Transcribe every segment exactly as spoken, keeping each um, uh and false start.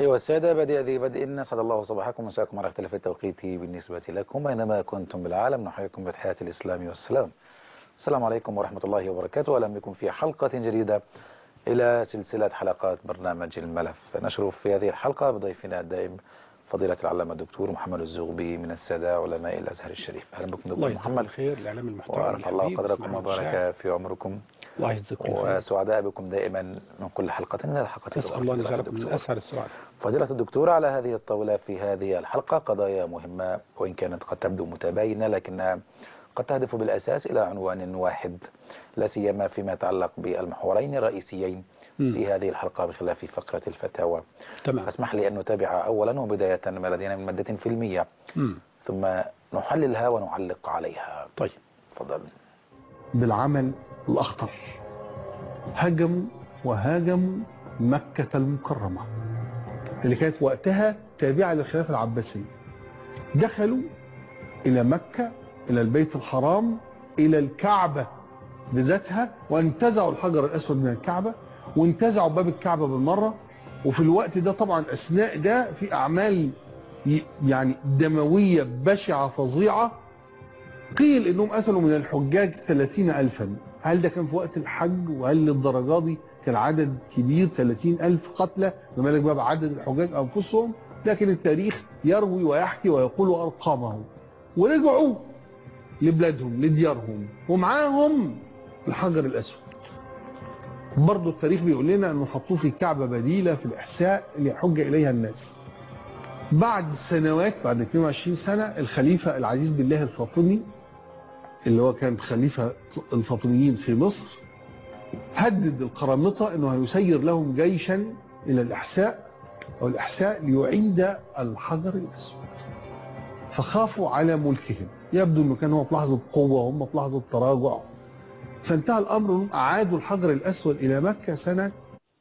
أيها السادة، بدء ذي بدء أسعد الله صباحكم ومساكم على اختلاف التوقيت بالنسبة لكم أينما كنتم بالعالم. نحييكم بتحية الإسلام والسلام. السلام عليكم ورحمة الله وبركاته، وأهلا بكم في حلقة جديدة إلى سلسلة حلقات برنامج الملف. نشرف في هذه الحلقة بضيفنا الدائم فضيلة العلامة الدكتور محمد الزغبي من السادة علماء الأزهر الشريف. أهلا بكم دكتور محمد. خير الإعلام المحترم، وأرفع الله قدركم وبارك في عمركم، الله يجزيكم وسعداء بكم دائما من كل حلقة إلى الحلقة. أسأل الله أن يجعلكم من أسعد السعداء. فضيلة الدكتور، على هذه الطاولة في هذه الحلقة قضايا مهمة، وإن كانت قد تبدو متباينة لكنها قد تهدف بالأساس إلى عنوان واحد، لا سيما فيما يتعلق بالمحورين الرئيسيين في هذه الحلقة بخلاف فقرة الفتاوى. تمام. فاسمح لي أن نتابع أولا وبداية ما لدينا من مادة فيلمية مم. ثم نحللها ونعلق عليها. طيب تفضل. بالعمل الأخطر هجموا وهاجموا مكة المكرمة اللي كانت وقتها تابعة للخلافة العباسية. دخلوا إلى مكة، إلى البيت الحرام، إلى الكعبة بذاتها، وانتزعوا الحجر الأسود من الكعبة وانتزعوا باب الكعبة بالمرة. وفي الوقت ده طبعا أثناء ده في أعمال يعني دموية بشعة فظيعة. قيل إنهم قتلوا من الحجاج ثلاثين ألفا. هل ده كان في وقت الحج؟ وهل للدرجة دي كان عدد كبير ثلاثين ألف قتلى؟ ما بالك بقى بعدد الحجاج أنفسهم؟ لكن التاريخ يروي ويحكي ويقول أرقامه. ورجعوا لبلادهم لديارهم ومعاهم الحجر الأسود. برضو التاريخ بيقول لنا أنه حطوه في كعبة بديلة في الإحساء ليحج إليها الناس. بعد سنوات، بعد اثنين وعشرين سنة، الخليفة العزيز بالله الفاطمي اللي هو كان خليفة الفاطميين في مصر هدد القرامطة أنه هيسير لهم جيشا إلى الإحساء أو الإحساء ليعيد الحجر الأسود. فخافوا على ملكهم. يبدو أنه كان هو في لحظة قوة وهم في لحظة تراجع. فانتهى الأمر أنهم أعادوا الحجر الأسود إلى مكة سنة.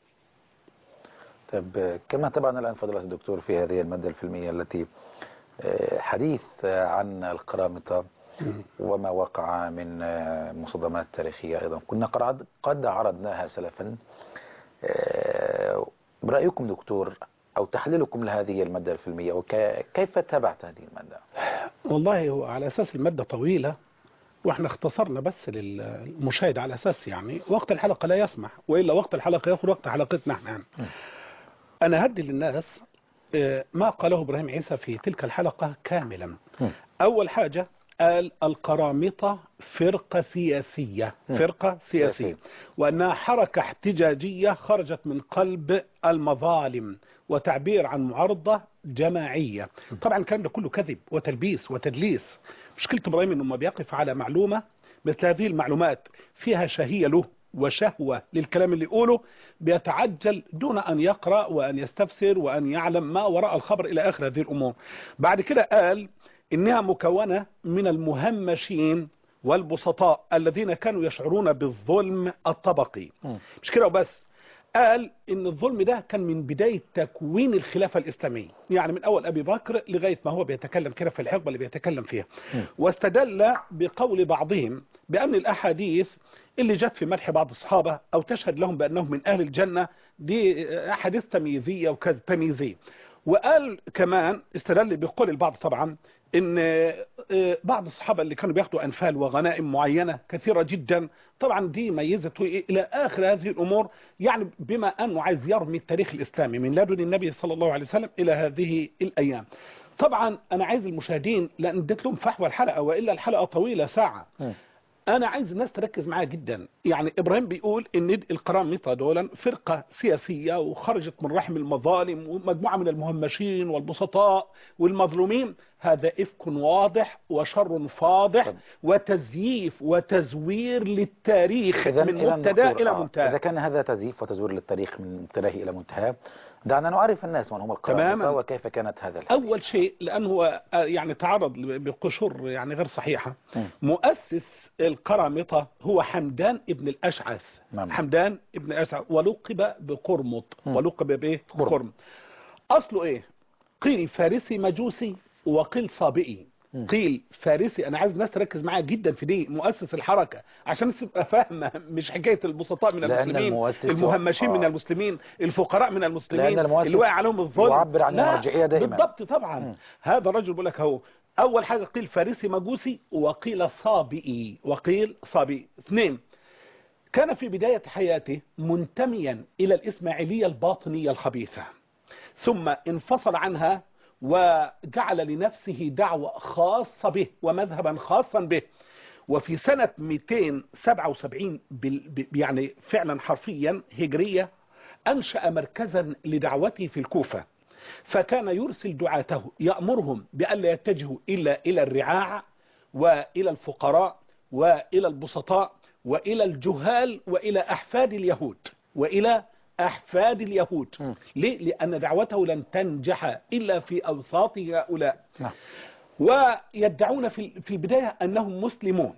طيب، كما تابعنا الآن فضيلة الدكتور في هذه المادة الفيلمية التي حديث عن القرامطة وما وقع من مصادمات تاريخية أيضا كنا قد عرضناها سلفا. برأيكم دكتور أو تحليلكم لهذه المادة الفيلمية، وكيف تابعت هذه المادة؟ والله هو على أساس المادة طويلة واحنا اختصرنا بس للمشاهد على أساس يعني وقت الحلقة لا يسمح، وإلا وقت الحلقة يأخذ وقت حلقتنا احنا يعني. أنا هدي للناس ما قاله إبراهيم عيسى في تلك الحلقة كاملا. أول حاجة قال القرامطة فرقة سياسية، فرقة سياسية، وأنها حركة احتجاجية خرجت من قلب المظالم وتعبير عن معارضة جماعية. طبعا الكلام ده كله كذب وتلبيس وتدليس. مشكلة إبراهيم أنه ما بيقف على معلومة مثل هذه المعلومات فيها شهية له وشهوة للكلام اللي يقوله، بيتعجل دون أن يقرأ وأن يستفسر وأن يعلم ما وراء الخبر إلى آخر هذه الأمور. بعد كده قال إنها مكونة من المهمشين والبسطاء الذين كانوا يشعرون بالظلم الطبقي. مش كده وبس، قال إن الظلم ده كان من بداية تكوين الخلافة الإسلامية، يعني من أول أبي بكر لغاية ما هو بيتكلم كده في الحقبة اللي بيتكلم فيها. واستدل بقول بعضهم بأن الأحاديث اللي جت في مدح بعض الصحابة أو تشهد لهم بأنهم من أهل الجنة دي أحاديث تمييزية وكذا تمييزية. وقال كمان استدل بقول البعض طبعا ان بعض الصحابة اللي كانوا بياخدوا أنفال وغنائم معينة كثيرة جدا، طبعا دي ميزته إلى آخر هذه الأمور، يعني بما أنه عايز يرمي التاريخ الإسلامي من لدن النبي صلى الله عليه وسلم إلى هذه الأيام. طبعا أنا عايز المشاهدين، لأن اديت لهم فحوى الحلقة وإلا الحلقة طويلة ساعة، أنا عايز الناس تركز معايا جدا. يعني إبراهيم بيقول إن القرامطة دولا فرقة سياسية وخرجت من رحم المظالم ومجموعة من المهمشين والبسطاء والمظلومين. هذا إفك واضح وشر فاضح طب. وتزييف وتزوير للتاريخ من مبتدا إلى منتهى. إذا كان هذا تزييف وتزوير للتاريخ من مبتداه إلى منتهى، دعنا نعرف الناس من هم القرامطة وكيف كانت هذا الحديث. أول شيء لأنه يعني تعرض بقشور يعني غير صحيحة. م. مؤسس القرامطة هو حمدان ابن الأشعث. مم. حمدان ابن الأشعث ولقب بقرمط. م. ولقب بايه؟ بقرمط. أصله إيه؟ قيل فارسي مجوسي وقيل صابئي. قيل فارسي. انا عايز الناس تركز معايا جدا في دي، مؤسس الحركه عشان تبقى فاهمه، مش حكايه البسطاء من المسلمين، المهمشين و... من المسلمين، الفقراء من المسلمين اللي واقع عليهم الظلم، يعبر عن المرجعيه دائما. بالضبط طبعا. م. هذا الرجل بيقول لك اهو، اول حاجه قيل فارسي مجوسي، وقيل صابئي، وقيل صابئي. اثنين، كان في بدايه حياته منتميا الى الاسماعيليه الباطنيه الخبيثه، ثم انفصل عنها وجعل لنفسه دعوة خاصة به ومذهبا خاصا به. وفي سنة مئتين وسبعة وسبعين يعني فعلا حرفيا هجرية أنشأ مركزا لدعوته في الكوفة، فكان يرسل دعاته يأمرهم بألا يتجهوا إلا إلى الرعاع وإلى الفقراء وإلى البسطاء وإلى الجهال وإلى أحفاد اليهود وإلى أحفاد اليهود. م. ليه؟ لأن دعوته لن تنجح إلا في أوساط هؤلاء. نعم. ويدعون في في البداية أنهم مسلمون،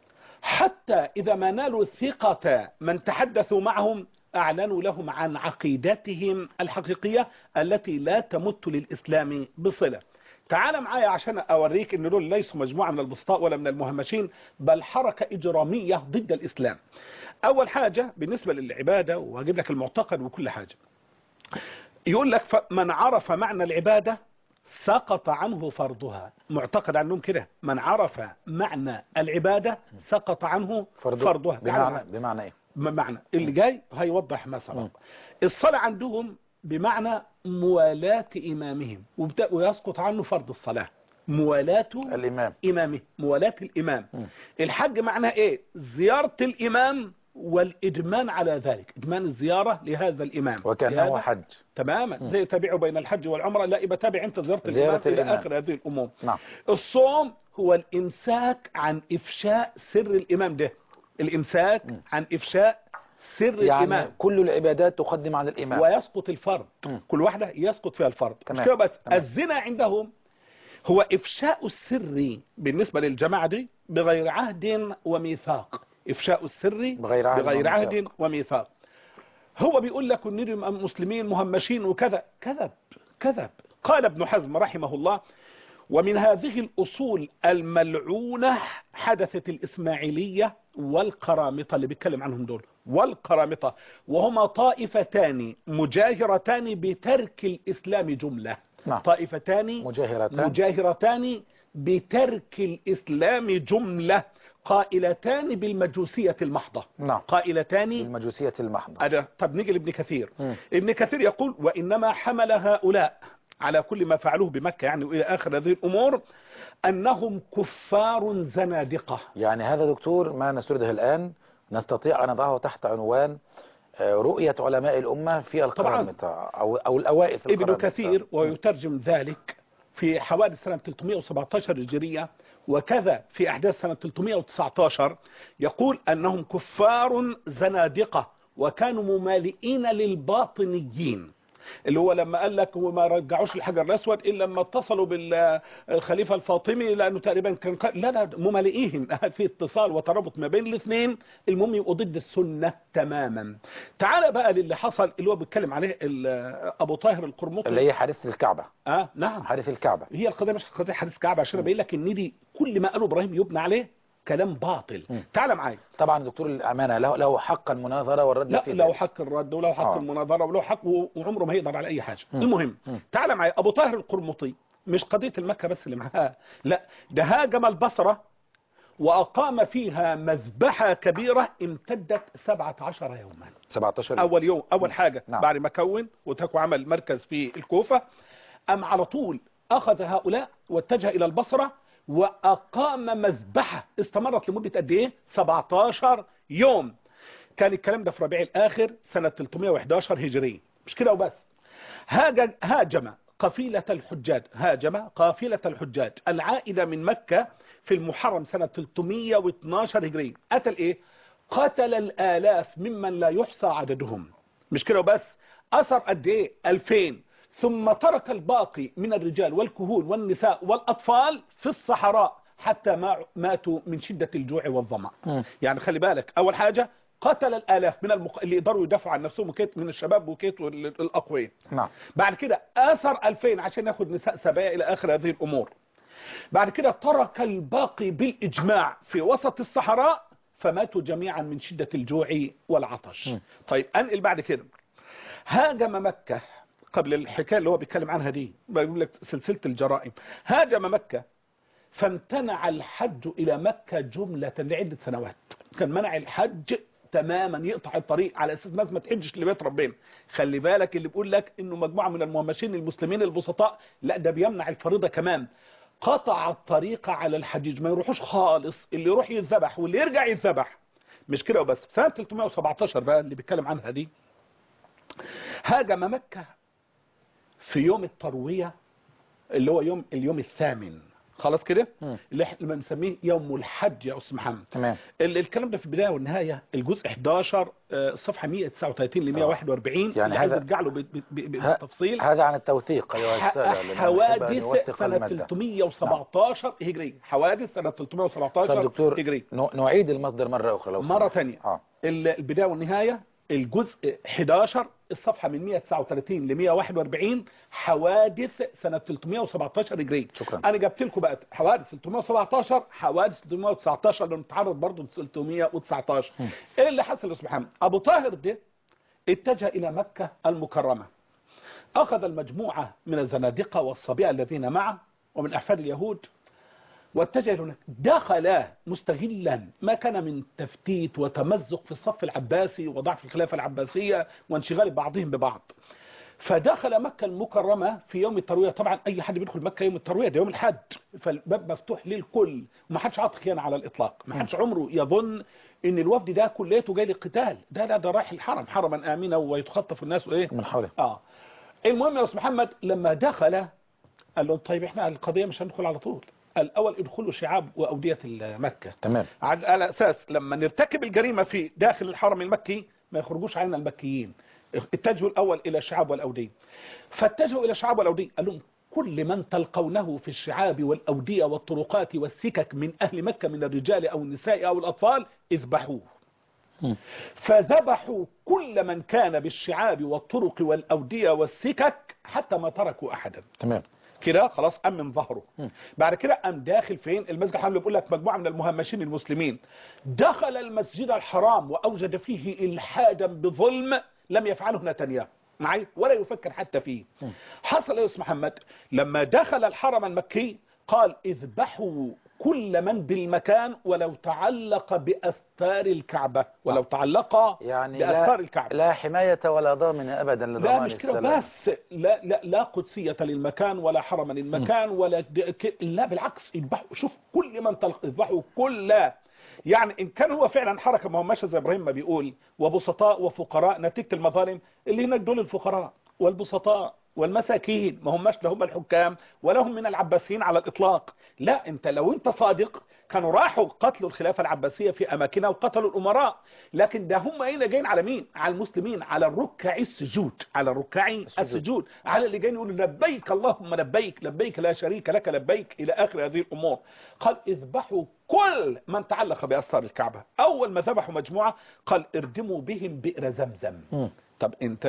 حتى إذا ما نالوا ثقة من تحدثوا معهم أعلنوا لهم عن عقيدتهم الحقيقية التي لا تمت للإسلام بصلة. تعال معايا عشان أوريك أن دول ليسوا مجموعة من البسطاء ولا من المهمشين، بل حركة إجرامية ضد الإسلام. أول حاجة بالنسبة للعبادة، وهجيب لك المعتقد وكل حاجة، يقول لك من عرف معنى العبادة سقط عنه فرضها. معتقد عنهم كده، من عرف معنى العبادة سقط عنه فرضها, فرضها. بمعنى بمعنى ايه؟ بمعنى اللي جاي هيوضح ما سبق. الصلاة عندهم بمعنى موالاة إمامهم، ويسقط عنه فرض الصلاة، موالاة الإمام إمامه، موالاة الإمام. م. الحج معناه إيه؟ زيارة الإمام والإدمان على ذلك، إدمان الزيارة لهذا الإمام وكأنه حج تماما. م. زي تابعوا بين الحج والعمرة، لا يبقى تابع أنت زيارة, زيارة الإمام إلى آخر هذه الأمور. نعم. الصوم هو الإمساك عن إفشاء سر الإمام ده، الإمساك م. عن إفشاء سر يعني الإمام. كل العبادات تقدم عن الإمام ويسقط الفرض. م. كل واحدة يسقط فيها الفرض. مش كده بس. الزنا عندهم هو إفشاء السر بالنسبة للجماعة دي بغير عهد وميثاق، إفشاء السر بغير عهد, بغير عهد وميثاق. هو بيقول لك إننا مسلمين مهمشين وكذا، كذب كذب. قال ابن حزم رحمه الله: ومن هذه الأصول الملعونة حدثت الإسماعيلية والقرامطة اللي بيتكلم عنهم دول، والقرامطة، وهما طائفتان مجاهرتان بترك الإسلام جملة. نعم. طائفتان مجاهرتان مجاهرتان بترك الإسلام جملة، قائلتان بالمجوسية المحضة. نعم. قائلتان بالمجوسية المحضة. أده. طب نيجي لابن كثير. م. ابن كثير يقول: وإنما حمل هؤلاء على كل ما فعلوه بمكة يعني وإلى آخر هذه الأمور أنهم كفار زنادقة. يعني هذا دكتور ما نسرده الآن نستطيع أن نضعه تحت عنوان رؤية علماء الأمة في القرامطة أو, أو الأوائل في القرامطة. ابن كثير ويترجم ذلك في حوادث سنة ثلاثمئة وسبعة عشر هجرية وكذا في أحداث سنة ثلاثمئة وتسعة عشر، يقول أنهم كفار زنادقة وكانوا ممالئين للباطنيين، اللي هو لما قال لك وما رجعوش الحجر الأسود إلا لما اتصلوا بالخليفة الفاطمي لأنه تقريبا كان ق... لا لا ممالئيهم في اتصال وترابط ما بين الاثنين، المهم يبقوا ضد السنة تماما. تعال بقى للي حصل اللي هو بيتكلم عليه أبو طاهر القرمطي، اللي هي حادثة الكعبة. اه نعم، حادثة الكعبة هي القضية مش قضية حادثة الكعبة، عشان ابين لك ان دي كل ما قاله ابراهيم يبنى عليه كلام باطل. م. تعال معايا. طبعا دكتور الأمانة له له حق المناظرة والرد لا في له حق الرد وله حق آه. المناظرة وله حق، وعمره ما هيقدر على أي حاجة. م. المهم م. تعال معايا. أبو طاهر القرمطي مش قضية المكة بس اللي معاه، لا ده هاجم البصرة وأقام فيها مذبحة كبيرة امتدت سبعة عشر يوما. سبعة عشر أول يوم أول حاجة نعم. بعد ما كون وتكو عمل مركز في الكوفة، أم على طول أخذ هؤلاء واتجه إلى البصرة وأقام مذبحة استمرت لمدة قد إيه؟ سبعة عشر يوم. كان الكلام ده في ربيع الآخر سنة ثلاثمئة وأحد عشر هجري. مش كده وبس، هاجم قافلة الحجاج هاجم قافلة الحجاج العائدة من مكة في المحرم سنة ثلاثمئة واثني عشر هجري. قتل إيه؟ قتل الآلاف ممن لا يحصى عددهم. مش كده وبس، أثر قد إيه؟ ألفين. ثم ترك الباقي من الرجال والكهول والنساء والأطفال في الصحراء حتى ما ماتوا من شدة الجوع والظمأ. يعني خلي بالك، أول حاجة قتل الآلاف من المق... اللي يقدروا يدافعوا عن نفسهم وكيت من الشباب وكيت الأقوياء. نعم. بعد كده آثر ألفين عشان ياخد نساء سبايا إلى آخر هذه الأمور. بعد كده ترك الباقي بالإجماع في وسط الصحراء فماتوا جميعا من شدة الجوع والعطش. م. طيب أنقل بعد كده، هاجم مكة قبل الحكاية اللي هو بيتكلم عنها دي، بيقول لك سلسلة الجرائم. هاجم مكة فامتنع الحج إلى مكة جملة لعدة سنوات، كان منع الحج تماما، يقطع الطريق على اساس الناس ما تحجش لبيت ربنا. خلي بالك اللي بيقول لك انه مجموعه من المهمشين المسلمين البسطاء، لا ده بيمنع الفريضه كمان، قطع الطريق على الحجيج، ما يروحوش خالص، اللي يروح يتذبح واللي يرجع يتذبح. مش كده وبس، سنه ثلاثمائة وسبعتاشر بقى اللي بيتكلم عنها دي، هاجم مكه في يوم الترويه اللي هو يوم اليوم الثامن، خلاص كده، اللي احنا بنسميه يوم الحج يا استاذ محمد. تمام. الكلام ده في البدايه والنهايه، الجزء احداشر الصفحه مئة وتسعة وثلاثين ل مئة وواحد وأربعين، يعني اللي عايز ارجع له بالتفصيل. هذا عن التوثيق ايها الساده، حوادث سنه ثلاثمائة وسبعتاشر هجري، حوادث سنه ثلاثمائة وسبعتاشر طب دكتور هجري. نعيد المصدر مره اخرى لو مره ثانيه. آه. البدايه والنهايه الجزء احداشر الصفحه من مئة وتسعة وثلاثين ل مئة وواحد وأربعين، حوادث سنه ثلاثمائة وسبعتاشر هجري. شكرا. انا جبت لكم بقى حوادث ثلاثمائة وسبعتاشر، حوادث ثلاثمائة وتسعتاشر اللي نتعرض برضه ل ثلاثمائة وتسعتاشر. ايه اللي حصل يا استاذ محمد؟ ابو طاهر ده اتجه الى مكه المكرمه، اخذ المجموعه من الزنادقه والصبيان الذين معه ومن احفاد اليهود واتجه هناك، دخل مستغلا ما كان من تفتيت وتمزق في الصف العباسي وضعف الخلافة العباسية وانشغال بعضهم ببعض، فدخل مكة المكرمة في يوم التروية. طبعا اي حد بيدخل مكة يوم التروية ده يوم الحج، فالباب مفتوح للكل وما حدش عاطي خيانة على الاطلاق، ما حدش عمره يظن ان الوفد ده كليته جاي للقتال، ده لا ده رايح الحرم، حرما امنا ويتخطف الناس وايه من حوله. اه المهم يا استاذ محمد، لما دخل قال له طيب احنا القضية مش هندخل على طول، الأول ادخلوا شعاب وأودية مكة. تمام. على أساس لما نرتكب الجريمة في داخل الحرم المكي ما يخرجوش علينا المكيين، اتجهوا الأول إلى الشعاب والأودية. فاتجهوا إلى الشعاب والأودية، قال لهم كل من تلقونه في الشعاب والأودية والطرقات والسكك من أهل مكة من الرجال أو النساء أو الأطفال اذبحوه. فذبحوا كل من كان بالشعاب والطرق والأودية والسكك حتى ما تركوا أحدا. تمام كده خلاص أمن ظهره. م. بعد كده قام داخل فين المسجد الحرام، اللي بيقول لك مجموعه من المهمشين المسلمين دخل المسجد الحرام واوجد فيه الحادا بظلم لم يفعله نتنياهو معي ولا يفكر حتى فيه. م. حصل يا استاذ محمد لما دخل الحرم المكي قال اذبحوا كل من بالمكان ولو تعلق بأستار الكعبة، ولو تعلق يعني بأستار لا الكعبة. لا حماية ولا ضامن أبدا لضمان لا مش كده السلام. بس، لا لا لا قدسية للمكان ولا حرما للمكان ولا لا بالعكس، يذبحوا شوف كل من تلق يذبحوا كل، يعني إن كان هو فعلا حركة ما هماش زي إبراهيم ما بيقول وبسطاء وفقراء نتيجة المظالم، اللي هناك دول الفقراء والبسطاء والمساكين، ما هماش لا هم الحكام ولا هم من العباسيين على الإطلاق. لا انت لو انت صادق كانوا راحوا قتلوا الخلافة العباسية في أماكنها وقتلوا الأمراء، لكن ده هم اين جايين على مين؟ على المسلمين، على الركع السجود، على الركع السجود، على اللي جايين يقولوا لبيك اللهم لبيك لبيك لا شريك لك لبيك إلى آخر هذه الأمور. قال اذبحوا كل من تعلق بأستار الكعبة. أول ما ذبحوا مجموعة قال اردموا بهم بئر زمزم. م. طب انت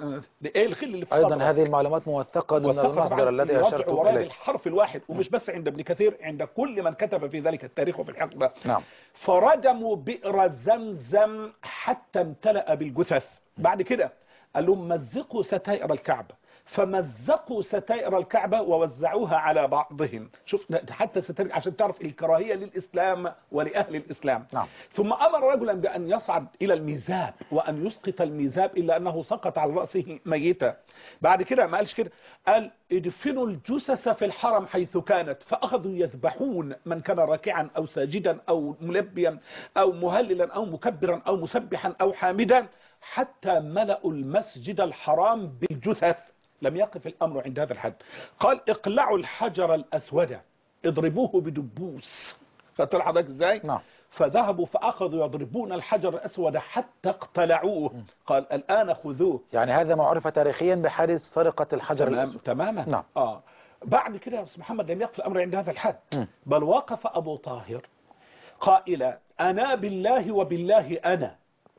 ايه الخل اللي في ايضا هذه المعلومات موثقه من المصدر الذي اشرت اليه بالحرف الواحد، ومش بس عند ابن كثير، عند كل من كتب في ذلك التاريخ وفي الحقبه. نعم. فردموا بئر زمزم حتى امتلأ بالجثث. بعد كده قال لهم مزقوا ستائر الكعبه، فمزقوا ستائر الكعبة ووزعوها على بعضهم. شوف حتى ستائر عشان تعرف الكراهية للإسلام ولأهل الإسلام. نعم. ثم أمر رجلا بأن يصعد إلى الميزاب وأن يسقط الميزاب إلا أنه سقط على رأسه ميتا. بعد كده ما قالش كده، قال ادفنوا الجثث في الحرم حيث كانت، فأخذوا يذبحون من كان راكعا أو ساجدا أو ملبيا أو مهللا أو مكبرا أو مسبحا أو حامدا حتى ملأوا المسجد الحرام بالجثث. لم يقف الأمر عند هذا الحد، قال اقلعوا الحجر الأسود اضربوه بدبوس. خدت حضرتك ازاي؟ نعم. فذهبوا فأخذوا يضربون الحجر الأسود حتى اقتلعوه. م. قال الآن خذوه. يعني هذا ما عرف تاريخيا بحادث سرقة الحجر تمام الأسود. تماما. نعم. آه. بعد كده يا أستاذ محمد لم يقف الأمر عند هذا الحد. م. بل وقف أبو طاهر قائلا أنا بالله وبالله أنا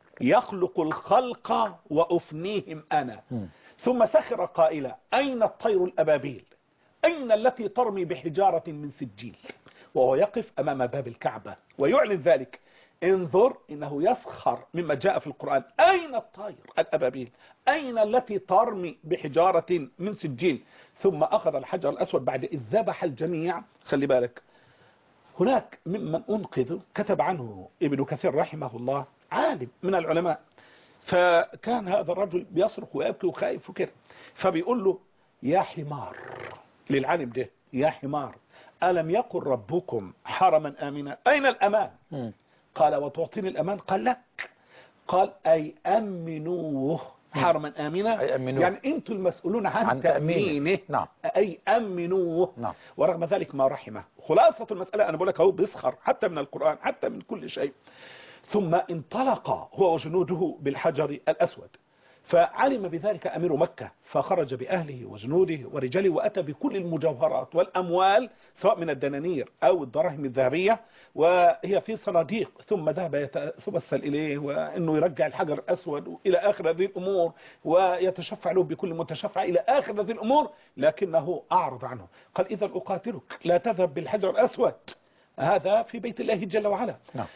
يخلق الخلق وأفنيهم أنا. م. ثم سخر قائلا أين الطير الأبابيل أين التي ترمي بحجارة من سجيل؟ وهو يقف أمام باب الكعبة ويعلن ذلك. انظر إنه يسخر مما جاء في القرآن. أين الطائر الأبابيل؟ أين التي ترمي بحجارة من سجيل؟ ثم أخذ الحجر الأسود بعد إذ ذبح الجميع. خلي بالك، هناك ممن أنقذ كتب عنه ابن كثير رحمه الله، عالم من العلماء، فكان هذا الرجل بيصرخ ويبكي وخائف وكده، فبيقول له يا حمار، للعالم ده، يا حمار ألم يقل ربكم حرما آمنا؟ أين الأمان؟ م. قال وتعطيني الأمان؟ قال لك، قال أي أمنوه حرما آمنا، أي أمنوه. يعني أنتم المسؤولون عن, عن تأمينه. نعم. أي أمنوه. نعم. ورغم ذلك ما رحمه. خلاصة المسألة أنا بقول لك هو بيسخر حتى من القرآن، حتى من كل شيء. ثم انطلق هو وجنوده بالحجر الأسود، فعلم بذلك أمير مكة، فخرج بأهله وجنوده ورجاله وأتى بكل المجوهرات والأموال سواء من الدنانير أو الدراهم الذهبية وهي في صناديق، ثم ذهب يتوسل إليه وأنه يرجع الحجر الأسود إلى آخر هذه الأمور ويتشفع له بكل متشفع إلى آخر هذه الأمور، لكنه أعرض عنه. قال إذا أقاتلك، لا تذهب بالحجر الأسود، هذا في بيت الله جل وعلا. نعم.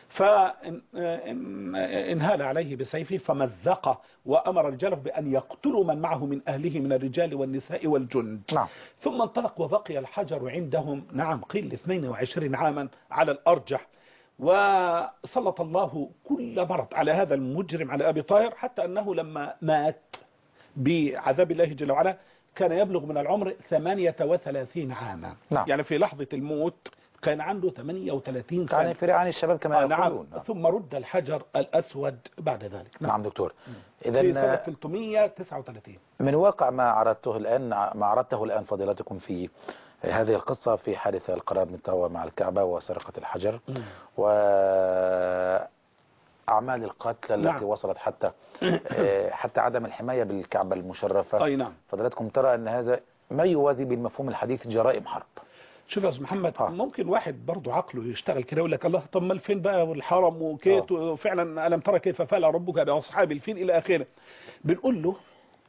فانهال عليه بسيفه فمزقه وأمر رجاله بأن يقتلوا من معه من أهله من الرجال والنساء والجند. نعم. ثم انطلق وبقي الحجر عندهم، نعم، قيل اثنين وعشرين عاما على الأرجح، وسلط الله كل مرض على هذا المجرم على أبي طاهر، حتى أنه لما مات بعذاب الله جل وعلا كان يبلغ من العمر ثمانية وثلاثين عاما. نعم. يعني في لحظة الموت كان عنده ثمانية وثلاثين سنة، يعني في رعان الشباب كما آه يقولون. نعم. ثم رد الحجر الأسود بعد ذلك. نعم, نعم دكتور. إذا في سنة ثلاثمئة وتسعة وثلاثين من واقع ما عرضته الآن ما عرضته الآن فضيلتكم في هذه القصة في حادثة القراب من توا مع الكعبة وسرقة الحجر م. وأعمال القتل التي نعم. وصلت حتى حتى عدم الحماية بالكعبة المشرفة. أي نعم. فضيلتكم ترى أن هذا ما يوازي بالمفهوم الحديث جرائم حرب. شوف يا استاذ محمد، ها. ممكن واحد برضه عقله يشتغل كده يقول لك الله طب ما الفين بقى والحرم وكيت وفعلا ألم ترى كيف فعل ربك بأصحاب الفيل إلى آخره. بنقول له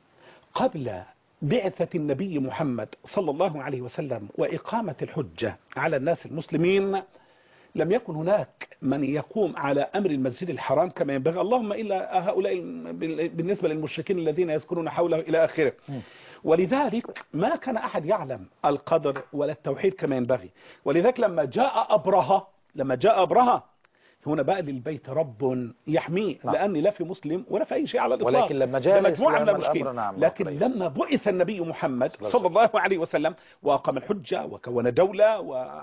قبل بعثة النبي محمد صلى الله عليه وسلم وإقامة الحجة على الناس المسلمين لم يكن هناك من يقوم على أمر المسجد الحرام كما ينبغي، اللهم إلا هؤلاء بالنسبة للمشركين الذين يسكنون حوله إلى آخره. م. ولذلك ما كان أحد يعلم القدر ولا التوحيد كما ينبغي. ولذلك لما جاء أبرهة لما جاء أبرهة هنا بقى للبيت رب يحميه. نعم. لأني لا في مسلم ولا في أي شيء على الإطلاق، ولكن لما جاء مجموعة من المشكلين. نعم. لكن لما بعث النبي محمد صلى الله عليه وسلم وأقام الحجة وكون دولة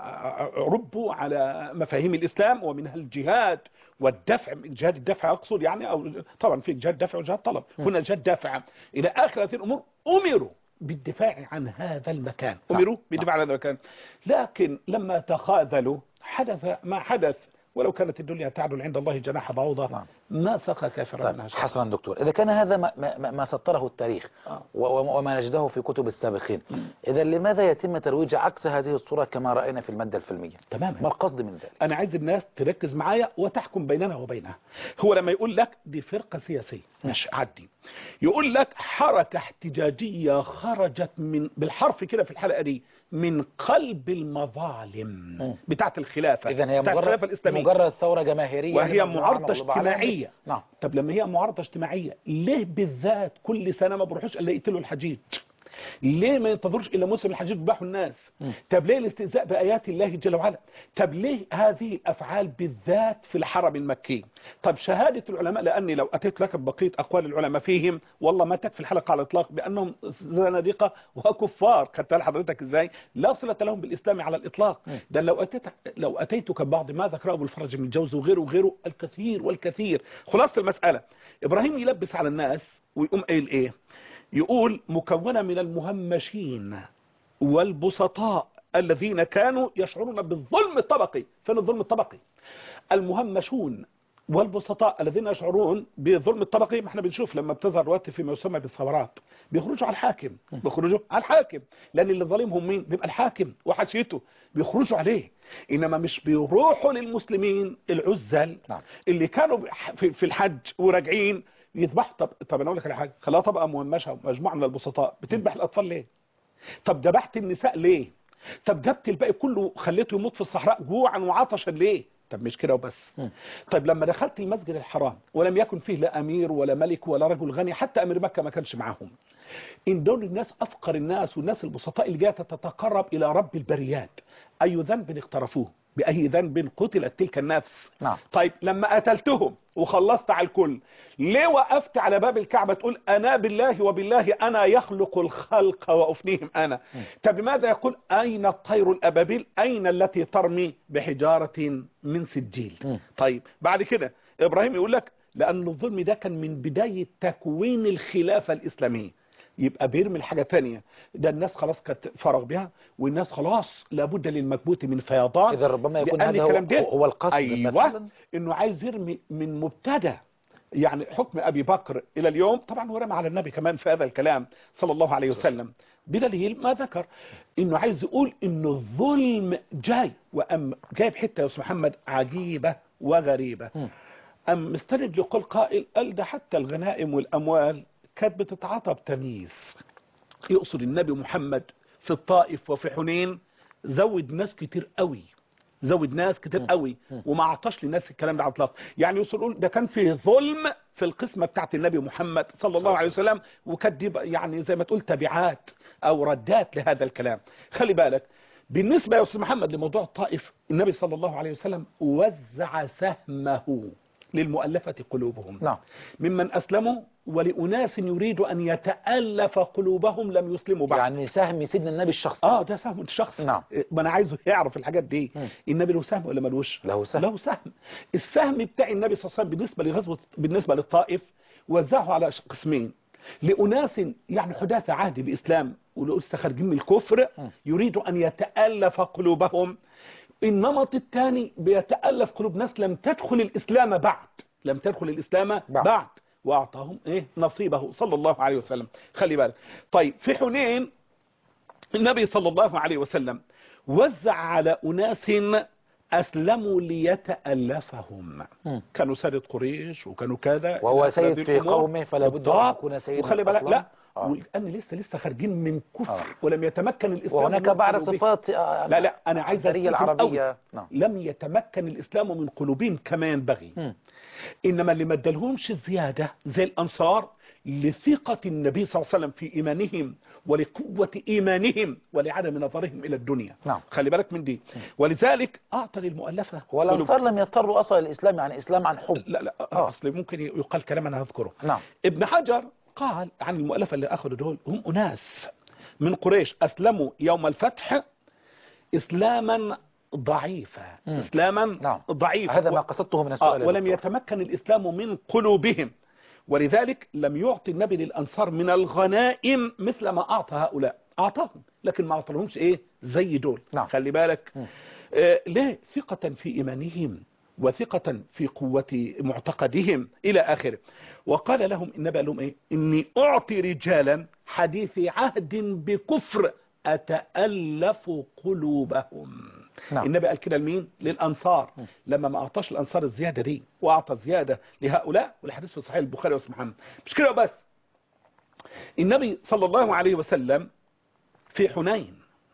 وربوا على مفاهيم الإسلام ومنها الجهاد والدفع، جهاد الدفع أقصد يعني، أو طبعا في جهاد دفع وجهاد طلب، هنا جهاد دافع إلى آخر هذه الأمور، أمروا بالدفاع عن هذا المكان، أمروا بالدفاع عن هذا المكان. لكن لما تخاذلوا حدث ما حدث، ولو كانت الدنيا تعدل عند الله جناح بعوضة. نعم. ما سقى كافرا طيب. منها شيئا. حسنا دكتور، إذا كان هذا ما, ما, ما سطره التاريخ آه. وما نجده في كتب السابقين، إذا لماذا يتم ترويج عكس هذه الصورة كما رأينا في المادة الفيلمية؟ تماما. ما القصد من ذلك؟ أنا عايز الناس تركز معايا وتحكم بيننا وبينها. هو لما يقول لك دي فرقة سياسية مش عدي، يقول لك حركة احتجاجية خرجت من بالحرف كده في الحلقة دي من قلب المظالم بتاعت الخلافة، إذن هي مجرد, مجرد ثورة جماهيرية وهي معارضة اجتماعية. نعم. طب لما هي معارضة اجتماعية ليه بالذات كل سنة ما بروحوش الا يقتلوا الحجيج؟ ليه ما ينتظروش الا موسم الحجيج يذبحوا الناس؟ م. طب ليه الاستهزاء بآيات الله جل وعلا؟ طب ليه هذه الافعال بالذات في الحرم المكي؟ طب شهادة العلماء، لاني لو اتيت لك ببقيه اقوال العلماء فيهم والله ما تكفي الحلقة على الاطلاق بانهم زنادقة وكفار. خدت حضرتك ازاي؟ لا صلة لهم بالاسلام على الاطلاق. م. ده لو اتيت لو اتيتك ببعض ما ذكره ابو الفرج من الجوزي وغيره وغيره الكثير والكثير. خلاصة المسألة ابراهيم يلبس على الناس ويقوم قايل ايه؟ يقول مكونة من المهمشين والبسطاء الذين كانوا يشعرون بالظلم الطبقي. فين الظلم الطبقي؟ المهمشون والبسطاء الذين يشعرون بالظلم الطبقي. ما احنا بنشوف لما بتظهر وقت في ما يسمى بالثورات بيخرجوا على الحاكم، بيخرجوا على الحاكم لان اللي ظالمهم مين؟ بيبقى الحاكم وحاشيته، بيخرجوا عليه. انما مش بيروحوا للمسلمين العزل اللي كانوا في الحج وراجعين يذبح. طب طب انا اقول لك على حاجه، خلاها طبقه مهمشه مجموعه من البسطاء بتذبح الاطفال ليه؟ طب ذبحت النساء ليه؟ طب جبت الباقي كله خليته يموت في الصحراء جوعا وعطشا ليه؟ طب مش كده وبس. طيب لما دخلت المسجد الحرام ولم يكن فيه لا امير ولا ملك ولا رجل غني، حتى امير مكه ما كانش معاهم، ان دول الناس افقر الناس والناس البسطاء اللي جايه تتقرب الى رب البريات، اي ذنب اقترفوه؟ باي ذنب قتلت تلك النفس؟ نعم. طيب لما قتلتهم وخلصت على الكل، ليه وقفت على باب الكعبه تقول انا بالله وبالله انا يخلق الخلق وافنيهم انا؟ م. طب لماذا يقول اين الطير الابابيل اين التي ترمي بحجاره من سجيل؟ م. طيب بعد كده ابراهيم يقول لك لان الظلم ده كان من بدايه تكوين الخلافه الاسلاميه. يبقى بيرمي الحاجة تانية، ده الناس خلاص كانت فرغ بها، والناس خلاص لابد للمكبوت من فيضان. إذا ربما يكون هذا هو, هو القصد. أيوة مثلا إنه عايز يرمي من مبتدأ يعني حكم أبي بكر إلى اليوم. طبعا هو رمى على النبي كمان في هذا الكلام صلى الله عليه وسلم، بدليل ما ذكر إنه عايز يقول إنه الظلم جاي، وأم جايب حتة يا أستاذ محمد عجيبة وغريبة. أم مستند لقول قائل قال ده حتى الغنائم والأموال كانت بتتعاطى بتمييز. يقصد النبي محمد في الطائف وفي حنين زود ناس كتير قوي، زود ناس كتير قوي وما عطاش للناس الكلام ده على الاطلاق. يعني يقول ده كان فيه ظلم في القسمه بتاعت النبي محمد صلى الله عليه وسلم، وكانت دي يعني زي ما تقول تبعات او ردات لهذا الكلام. خلي بالك بالنسبه يا استاذ محمد لموضوع الطائف، النبي صلى الله عليه وسلم وزع سهمه للمؤلفة قلوبهم. نعم. ممن أسلموا ولأناس يريد أن يتألف قلوبهم لم يسلموا بعد. يعني سهم سيدنا النبي الشخصي. اه ده سهم الشخصي. نعم. ما أنا عايزه يعرف الحاجات دي. م. النبي له سهم ولا ملوش؟ له سهم. له سهم. السهم بتاع النبي صلى الله عليه وسلم بالنسبة لغزوة بالنسبة للطائف وزعه على قسمين، لأناس يعني حداث عهد بإسلام ولسه خارجين من الكفر يريد أن يتألف قلوبهم. النمط الثاني بيتألف قلوب ناس لم تدخل الإسلام بعد، لم تدخل الإسلام بعد, بعد. وأعطاهم إيه نصيبه صلى الله عليه وسلم. خلي بالك. طيب في حنين النبي صلى الله عليه وسلم وزع على أناس أسلموا ليتألفهم. م. كانوا سادة قريش وكانوا كذا، وهو سيد في قومه فلا بد أن يكون سيدا. وخلي بالك لا آه. ولأن لسه لسه خارجين من كفر آه. ولم يتمكن الإسلام. وهناك بعض صفات آه لا لا أنا عايز العربية نعم. لم يتمكن الإسلام من قلوبهم كما ينبغي. م. إنما اللي ما ادالهمش الزيادة زي الأنصار لثقة النبي صلى الله عليه وسلم في إيمانهم ولقوة إيمانهم ولعدم نظرهم إلى الدنيا. نعم. خلي بالك من دي. ولذلك أعطى للمؤلفة. والأنصار لم يضطروا أصلا الإسلام يعني إسلام عن حب. لا لا آه. أصل ممكن يقال كلام أنا هذكره. نعم. ابن حجر قال عن المؤلفة اللي أخذوا دول هم أناس من قريش أسلموا يوم الفتح إسلاما ضعيفا. م. إسلاما نعم. ضعيفا. هذا ما قصدته من السؤال. آه ولم يتمكن الإسلام من قلوبهم، ولذلك لم يعطي النبي للأنصار من الغنائم مثل ما أعطى هؤلاء. أعطاهم لكن ما أعطلهمش إيه زي دول. نعم. خلي بالك. آه ليه؟ ثقة في إيمانهم وثقة في قوة معتقدهم إلى آخره. وقال لهم النبي قال لهم إيه؟ إني أعطي رجالا حديث عهد بكفر أتألف قلوبهم. نعم. النبي قال كده لمين؟ للأنصار. م. لما ما أعطاش الأنصار الزيادة دي وأعطى زيادة لهؤلاء، والحديث في صحيح البخاري ومسلم محمد. مش كده بس، النبي صلى الله عليه وسلم في حنين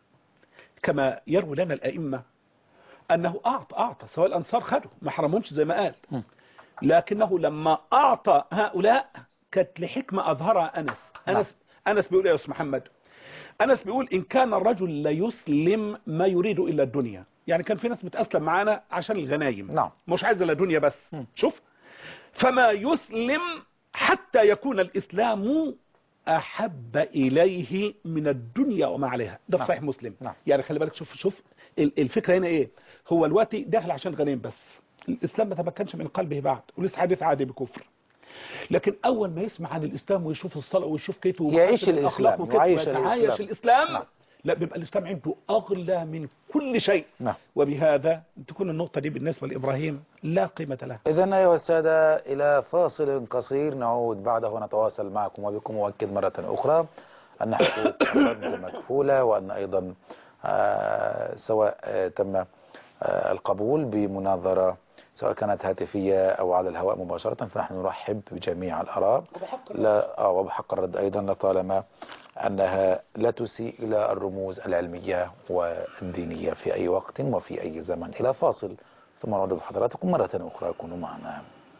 كما يروي لنا الأئمة أنه أعطى أعطى سواء الأنصار خدوا ما حرمهمش زي ما قال، م. لكنه لما أعطى هؤلاء كانت لحكمة أظهرها أنس. أنس نعم. أنس بيقول يا أستاذ محمد، أنس بيقول إن كان الرجل لا يسلم ما يريد إلا الدنيا. يعني كان في ناس بتأسلم معانا عشان الغنايم. نعم. مش عايز إلا الدنيا بس. م. شوف، فما يسلم حتى يكون الإسلام أحب إليه من الدنيا وما عليها. ده في نعم. صحيح مسلم. نعم. يعني خلي بالك، شوف شوف الفكرة هنا إيه. هو الوقت داخل عشان غنيم بس، الإسلام ما تمكنش من قلبه بعد، ولسه حديث عادي بكفر. لكن أول ما يسمع عن الإسلام ويشوف الصلاة ويشوف كيته يعيش الإسلام ويعيش الإسلام, الإسلام نعم. لا بيبقى الإسلام عنده أغلى من كل شيء. نعم. وبهذا تكون النقطة دي بالنسبة لإبراهيم لا قيمة لها. إذن أيها السادة إلى فاصل قصير نعود بعده نتواصل معكم وبكم. وأكد مرة أخرى أن حقوق الفرد مكفولة، وأن أيضا آه سواء آه تم آه القبول بمناظرة سواء كانت هاتفية أو على الهواء مباشرة، فنحن نرحب بجميع الآراء لا آه وبحق الرد أيضا لطالما أنها لا تسيء إلى الرموز العلمية والدينية في أي وقت وفي أي زمن. إلى فاصل ثم نعود بحضراتكم مرة أخرى، كونوا معنا.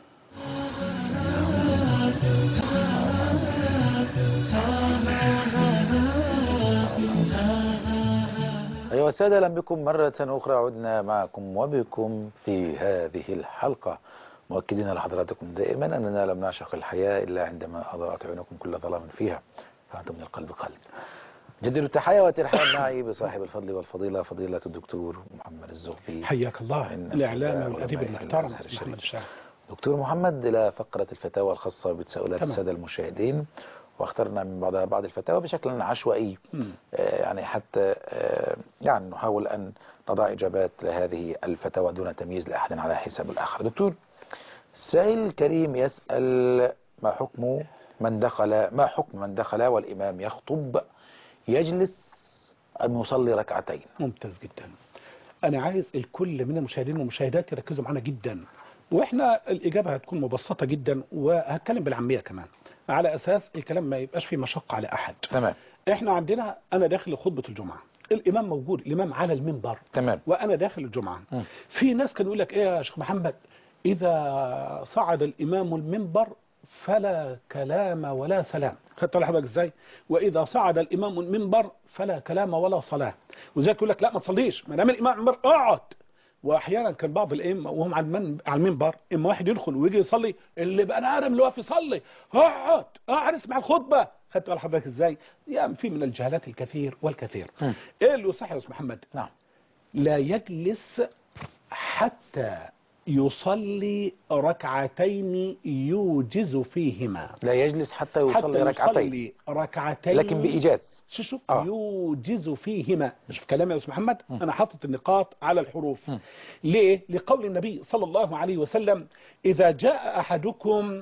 أيها السادة، أهلا بكم مرة أخرى. عدنا معكم وبكم في هذه الحلقة، مؤكدين لحضراتكم دائما أننا لم نعشق الحياة إلا عندما أضاءت عيونكم كل ظلام فيها، فأنتم من القلب قلب. جدد التحية والترحاب معي بصاحب الفضل والفضيلة، فضيلة الدكتور محمد الزغبي. حياك الله، الإعلام والأديب المحترم محمد الشاعر. دكتور محمد، إلى فقرة الفتاوى الخاصة بتساؤلات السادة المشاهدين، واخترنا من بعض بعض الفتاوى بشكل عشوائي آه يعني حتى آه يعني نحاول أن نضع إجابات لهذه الفتاوى دون تمييز لأحد على حساب الآخر. دكتور، السائل الكريم يسأل: ما حكم من دخل ما حكم من دخل والإمام يخطب يجلس أن يصلي ركعتين؟ ممتاز جدا. أنا عايز الكل من المشاهدين والمشاهدات يركزوا معنا جدا، وإحنا الإجابة هتكون مبسطة جدا، وهتكلم بالعامية كمان على أساس الكلام ما يبقاش فيه مشقة على أحد. تمام. إحنا عندنا أنا داخل خطبة الجمعة، الإمام موجود، الإمام على المنبر. تمام. وأنا داخل الجمعة. م. في ناس كانوا يقول لك إيه يا شيخ محمد، إذا صعد الإمام المنبر فلا كلام ولا سلام. خدت حضرتك إزاي؟ وإذا صعد الإمام المنبر فلا كلام ولا صلاة. وزي يقول لك لا ما تصليش ما دام الإمام المنبر اقعد. واحيانا كان بعض الائمه وهم على المنبر اما واحد يدخل ويجي يصلي، اللي بقى انا ادم اللي واقف يصلي اقعد اقعد اسمع الخطبه. خدت بالك حضرتك ازاي؟ يعني في من الجهالات الكثير والكثير. م. ايه اللي صح يا استاذ محمد؟ نعم. لا يجلس حتى يصلي ركعتين يوجز فيهما. لا يجلس حتى يصلي حتى ركعتين يصلي ركعتين لكن بإيجاز. شو شو آه. يوجز فيهما. مش في كلامي يا استاذ محمد، م. انا حاطط النقاط على الحروف. م. ليه؟ لقول النبي صلى الله عليه وسلم: اذا جاء احدكم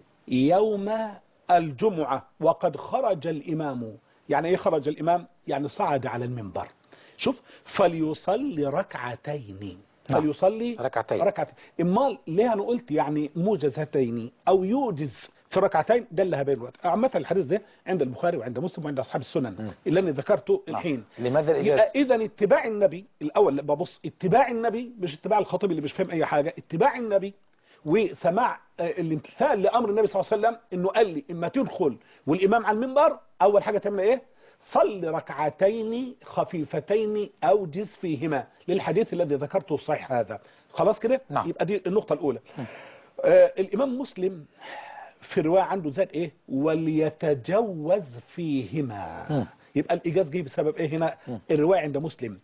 يوم الجمعة وقد خرج الامام. يعني ايه خرج الامام؟ يعني صعد على المنبر. شوف، فليصلي ركعتين. فليصلي ركعتين ركعتين. امال ليه انا قلت يعني موجزتين او يوجز في ركعتين؟ دلها بين الوقت. عامه الحديث ده عند البخاري وعند مسلم وعند اصحاب السنن م. اللي انا ذكرته الحين. لماذا الاجازه؟ اذا اتباع النبي الاول، ببص اتباع النبي مش اتباع الخطيب اللي مش فاهم اي حاجه، اتباع النبي وسماع الامتثال لامر النبي صلى الله عليه وسلم، انه قال لي اما تدخل والامام على المنبر اول حاجه تعمل ايه؟ صل ركعتين خفيفتين اوجز فيهما، للحديث الذي ذكرته الصحيح هذا. خلاص كده؟ نعم. يبقى دي النقطه الاولى. آه الامام مسلم في روايه عنده زاد ايه؟ وليتجوز فيهما. م. يبقى الايجاز جه بسبب ايه هنا؟ م. الروايه عند مسلم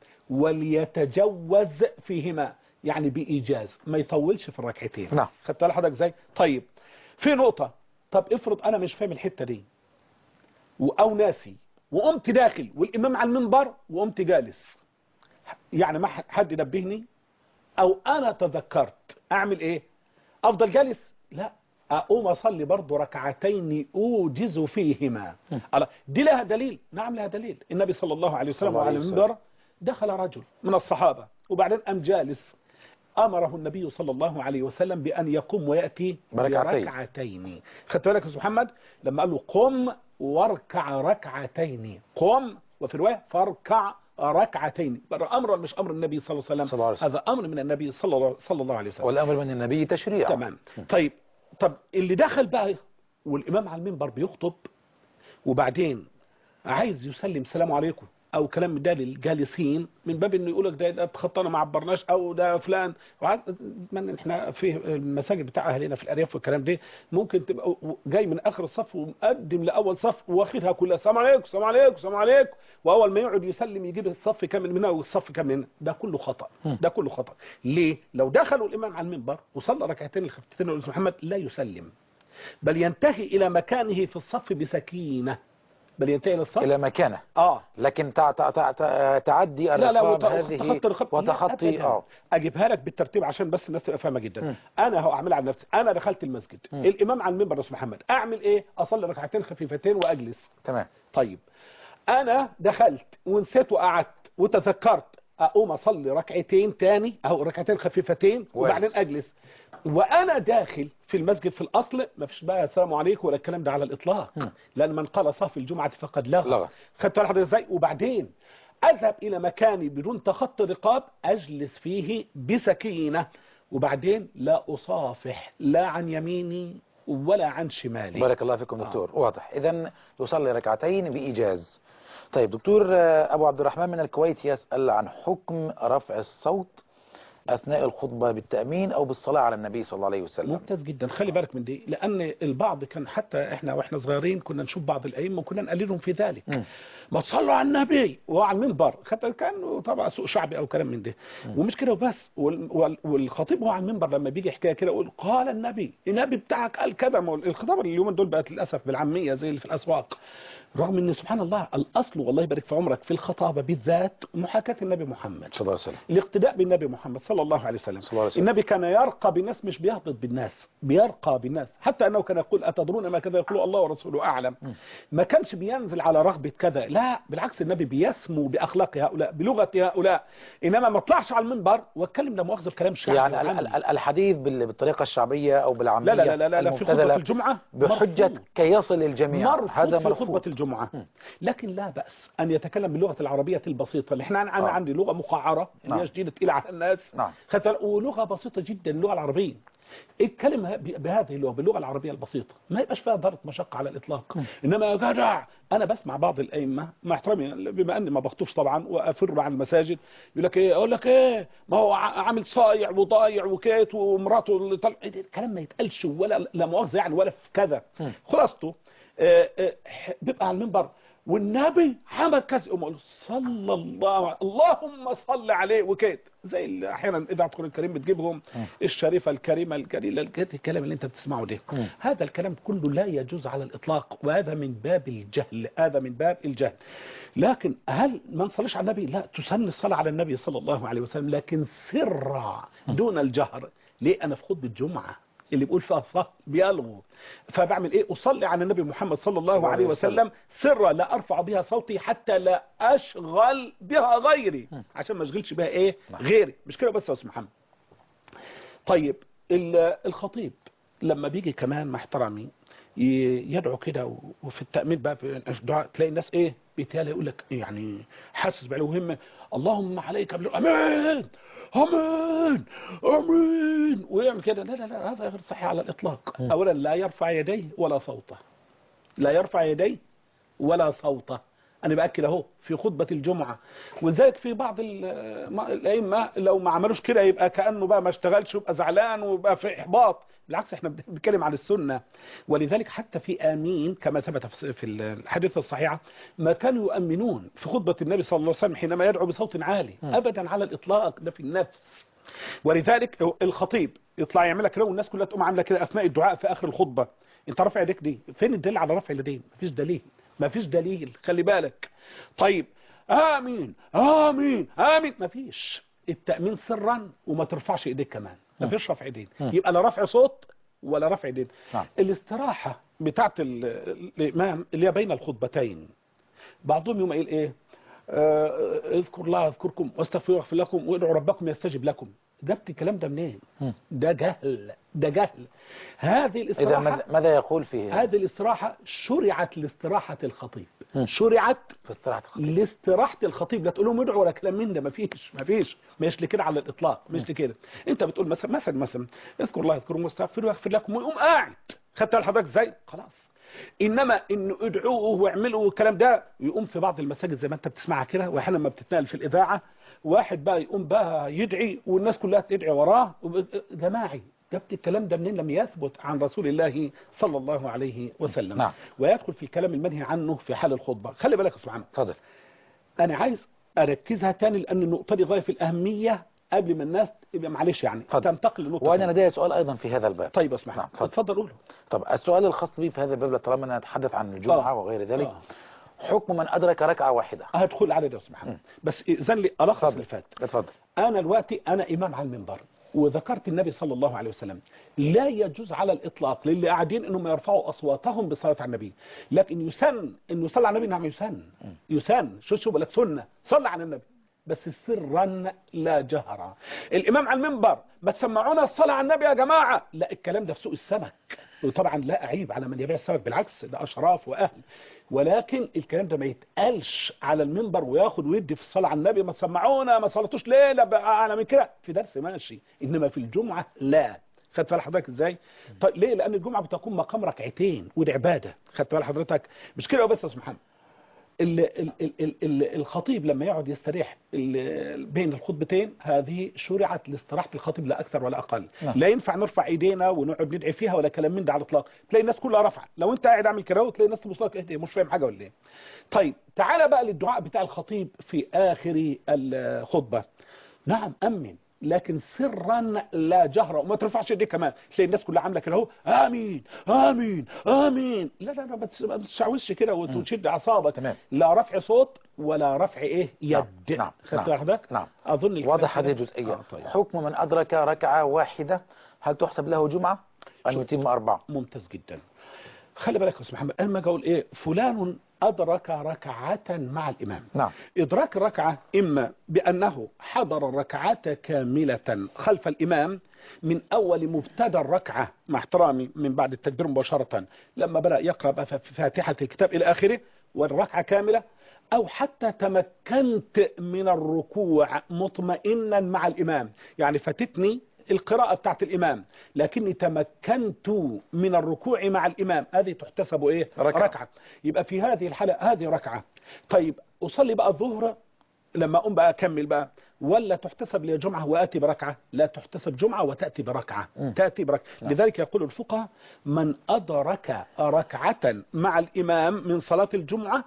وليتجوز فيهما، يعني بايجاز، ما يطولش في الركعتين. نعم. خدت بالك حضرتك ازاي؟ طيب في نقطه، طب افرض انا مش فاهم الحته دي او ناسي وقمت داخل والامام على المنبر وقمت جالس، يعني ما حد ينبهني او انا تذكرت، اعمل ايه؟ افضل جالس؟ لا، اقوم اصلي برضه ركعتين اوجز فيهما. دي لها دليل؟ نعم لها دليل. النبي صلى الله عليه وسلم وعلى المنبر دخل رجل من الصحابه وبعدين قام جالس، امره النبي صلى الله عليه وسلم بان يقوم وياتي بركعتين. بركعتين. خدت بالك يا استاذ محمد؟ لما قال له قم واركع ركعتين، قم وفي روايه فاركع ركعتين، امر مش امر النبي صلى الله عليه وسلم، هذا امر من النبي صلى الله صلى الله عليه وسلم، والامر من النبي تشريع. تمام. طيب طب اللي دخل بقى والامام على المنبر بيخطب وبعدين عايز يسلم سلام عليكم او كلام ده للجالسين، من باب انه يقول لك ده, ده اتخطانا ما عبرناش او ده فلان، زمان احنا في المساجد بتاع اهلنا في الارياف والكلام ده ممكن تبقى جاي من اخر الصف ومقدم لاول صف واخدها كلها السلام عليكم السلام عليكم السلام عليكم، واول ما يقعد يسلم يجيب الصف كام من هنا والصف كام من هنا. ده كله خطا، ده كله خطا. ليه؟ لو دخلوا الامام على المنبر وصلى ركعتين الخفتين والاستاذ محمد لا يسلم، بل ينتهي الى مكانه في الصف بسكينه، بل ينتهي الصف الى مكانه. اه لكن تع تع تع تع تعدي لا لا الرقاب هذه وتخطي. اه اجيبها لك بالترتيب عشان بس الناس تبقى فاهمه جدا. م. انا هو اعملها على نفسي. انا دخلت المسجد، م. الامام على المنبر يا استاذ محمد، اعمل ايه؟ اصلي ركعتين خفيفتين واجلس. تمام. طيب انا دخلت ونسيت وقعدت وتذكرت، اقوم اصلي ركعتين تاني او ركعتين خفيفتين وبعدين اجلس. وانا داخل في المسجد في الاصل ما فيش بقى السلام عليكم ولا الكلام ده على الاطلاق. م. لان من قال صافي الجمعه فقد لغى. لغى. خدت بالك حضرتك ازاي؟ وبعدين اذهب الى مكاني بدون تخطي رقاب اجلس فيه بسكينه، وبعدين لا اصافح لا عن يميني ولا عن شمالي. بارك الله فيكم دكتور. آه. واضح. اذا يصلي ركعتين بايجاز. طيب دكتور، ابو عبد الرحمن من الكويت يسأل عن حكم رفع الصوت أثناء الخطبة بالتأمين أو بالصلاة على النبي صلى الله عليه وسلم. ممتاز جدا. خلي بالك من دي، لأن البعض كان حتى إحنا وإحنا صغيرين كنا نشوف بعض الأئمة وكنا نقللهم في ذلك. م. ما تصلوا على النبي وعلى المنبر، حتى كان طبعا سوء شعبي أو كلام من ده. م. ومش كده وبس، والخطيب هو على المنبر لما بيجي حكاية كده يقول قال النبي، النبي بتاعك قال كذا. الخطاب اليومين دول بقت للأسف بالعامية زي اللي في الأسواق، رغم ان سبحان الله الاصل والله يبارك في عمرك في الخطابه بالذات محاكاه النبي محمد صلى الله عليه وسلم، الاقتداء بالنبي محمد صلى الله عليه وسلم. صلى الله عليه وسلم. النبي كان يرقى بالناس مش بيهبط بالناس، بيرقى بالناس، حتى انه كان يقول اتدرون ما كذا، يقول الله ورسوله اعلم. م. ما كانش بينزل على رغبه كذا، لا بالعكس، النبي بيسمو باخلاق هؤلاء بلغه هؤلاء، انما ما طلعش على المنبر واتكلم لا مؤاخذه الكلام شعبي يعني الحديث بالطريقه الشعبيه او بالعاميه. لا لا لا لا, لا في خطبه الجمعه بحجه كي يصل للجميع، هذا مرفوض في خطبه الجمعه. م. لكن لا بأس أن يتكلم باللغة العربية البسيطة اللي احنا أنا آه. عندي لغة مقعرة اللي هي شديدة إلى على الناس. نعم. ولغة بسيطة جدا اللغة العربية. الكلمة بهذه اللغة باللغة العربية البسيطة ما يبقاش فيها ضرر مشقة على الإطلاق. م. إنما يا جدع أنا بسمع بعض الأئمة مع احترامي بما أني ما بخطوش طبعا وأفر عن المساجد، يقول لك إيه، أقول لك إيه، ما هو عامل صايع وضايع وكيت ومراته اللي طلع، الكلام ما يتقالش ولا لا مؤاخذة يعني ولا في كذا. خلاصته آه آه بيبقى على المنبر والنبي حمد كذا، يقول صلى الله عليه اللهم صل عليه وكيت، زي اللي احيانا اذاعه القران الكريم بتجيبهم م. الشريفه الكريمه الجليله، الكلام اللي انت بتسمعه ده م. هذا الكلام كله لا يجوز على الاطلاق، وهذا من باب الجهل، هذا من باب الجهل. لكن هل ما نصليش على النبي؟ لا، تسن الصلاه على النبي صلى الله عليه وسلم، لكن سرا دون الجهر. ليه؟ انا في خطبه الجمعه اللي بيقول فيها صح بيلغو، فبعمل ايه؟ اصلي على النبي محمد صلى الله, صلى الله عليه وسلم سرا، لا ارفع بها صوتي حتى لا اشغل بها غيري، عشان ما اشغلش بها ايه غيري. مش كده بس يا استاذ محمد. طيب الخطيب لما بيجي كمان مع احترامي يدعو كده، وفي التأمين بقى في الدعاء تلاقي الناس ايه بيتهيألي يقول لك يعني حاسس بعلوهم اللهم عليك بلو امين امين امين ويعمل كده. لا لا لا، هذا غير صحيح على الاطلاق. م. اولا لا يرفع يديه ولا صوته، لا يرفع يديه ولا صوته. انا باكد اهو في خطبه الجمعه، ولذلك في بعض الائمه لو ما عملوش كده يبقى كانه بقى ما اشتغلش ويبقى زعلان ويبقى في احباط. بالعكس احنا بنتكلم عن السنه، ولذلك حتى في امين كما ثبت في الحديث الصحيحه ما كانوا يؤمنون في خطبه النبي صلى الله عليه وسلم حينما يدعو بصوت عالي م. ابدا على الاطلاق، ده في النفس. ولذلك الخطيب يطلع يعمل لك كده والناس كلها تقوم عامله كده اثناء الدعاء في اخر الخطبه، انت رافع ايديك دي، فين الدليل على رفع اليدين؟ مفيش دليل، مفيش دليل، خلي بالك. طيب امين امين امين، مفيش. التامين سرا وما ترفعش ايديك كمان، مفيش رفع ايدين، يبقى لا رفع صوت ولا رفع ايدين. نعم. الاستراحه بتاعت الامام اللي هي بين الخطبتين، بعضهم يوم قايل ايه، آه اذكر الله اذكركم واستغفروا يغفر لكم وادعوا ربكم يستجب لكم. جبت الكلام ده منين؟ ده جهل، ده جهل. هذه الاستراحه إذا ماذا يقول فيه؟ هذه الاستراحه شرعت لاستراحه الخطيب، م. شرعت في استراحه الخطيب لاستراحه الخطيب، لا تقول لهم ادعوا ولا كلام من ده، مفيش مفيش مش لكده على الاطلاق، مش لكده. انت بتقول مثلا مثلا مثلا اذكر الله يذكركم واستغفروا يغفر لكم ويقوم قاعد، خدت حضرتك ازاي؟ خلاص. انما انه ادعوه واعملوا الكلام ده، يقوم في بعض المساجد زي ما انت بتسمعها كده، واحيانا ما بتتنقل في الاذاعه، واحد بقى يقوم بقى يدعي والناس كلها تدعي وراه جماعي. جبت الكلام ده منين؟ لم يثبت عن رسول الله صلى الله عليه وسلم. نعم. ويدخل في الكلام المنهي عنه في حال الخطبه. خلي بالك يا استاذ محمد، اتفضل. انا عايز اركزها تاني لان النقطه دي غايه في الاهميه قبل ما الناس يبقى معلش يعني فضل. تنتقل لنقطه. وانا لدي سؤال ايضا في هذا الباب. طيب اسمح. نعم. اتفضل قوله. طب السؤال الخاص بي في هذا الباب طالما نتحدث عن الجمعه آه. وغير ذلك، آه. حكم من أدرك ركعة واحدة. هدخل على ده اسمح لي بس إذن لي ألخص اللي فات. اتفضل. أنا دلوقتي أنا إمام على المنبر وذكرت النبي صلى الله عليه وسلم، لا يجوز على الإطلاق للي قاعدين إنهم يرفعوا أصواتهم بالصلاة على النبي، لكن يسن إنه يصلي على النبي. نعم يسن، يسن. شو شو بقول لك سنة، صلى على النبي بس سرا لا جهرا. الإمام على المنبر ما تسمعونا الصلاة على النبي يا جماعة، لا الكلام ده في سوق السمك، وطبعا لا أعيب على من يبيع السمك، بالعكس ده أشراف وأهل، ولكن الكلام ده ما يتقالش على المنبر وياخد ويدي في الصلاة على النبي. ما تسمعونا ما صلتوش ليلة أعلى من كده في درس ماشي، إنما في الجمعة لا. خدت بال حضرتك ازاي؟ طيب ليه؟ لأن الجمعة بتكون مقام ركعتين ودي عبادة. خدت بال حضرتك؟ مش كده بس يا أستاذ محمد، ال ال ال ال ال الخطيب لما يقعد يستريح بين الخطبتين هذه شرعت لاستراحة الخطيب لا أكثر ولا أقل. نعم. لا ينفع نرفع إيدينا ونقعد ندعي فيها ولا كلام من ده على الإطلاق. تلاقي الناس كلها رفع، لو أنت قاعد عامل كده وتلاقي الناس تبص لك اهدي مش فاهم حاجة ولا إيه. طيب تعالى بقى للدعاء بتاع الخطيب في آخر الخطبة. نعم أمن، لكن سرا لا جهرا، وما ترفعش ايديك كمان. تلاقي الناس كلها عامله كده اهو امين امين امين. لا لا لا ما تشعوذش كده وتشد اعصابك. تمام. لا رفع صوت ولا رفع ايه يد. نعم خدت نعم حضرتك؟ نعم. اظن واضح هذه الجزئيه. آه طيب. حكم من ادرك ركعه واحده هل تحسب له جمعه ان يتم اربعه؟ ممتاز جدا. خلي بالك يا استاذ محمد، انا ما اقول ايه فلان أدرك ركعة مع الإمام. نعم. إدراك الركعة إما بأنه حضر الركعة كاملة خلف الإمام من أول مبتدى الركعة مع احترامي من بعد التكبير مباشرة لما بدأ يقرأ في فاتحة الكتاب إلى آخره والركعة كاملة، أو حتى تمكنت من الركوع مطمئنا مع الإمام، يعني فاتتني القراءة بتاعت الإمام لكني تمكنت من الركوع مع الإمام، هذه تحتسب إيه؟ ركعة. ركعة. يبقى في هذه الحالة هذه ركعة. طيب أصلي بقى الظهر لما أقوم بقى أكمل بقى، ولا تحتسب لي جمعة وآتي بركعة؟ لا تحتسب جمعة وتأتي بركعة. م. تأتي بركعة. نعم. لذلك يقول الفقهاء من أدرك ركعة مع الإمام من صلاة الجمعة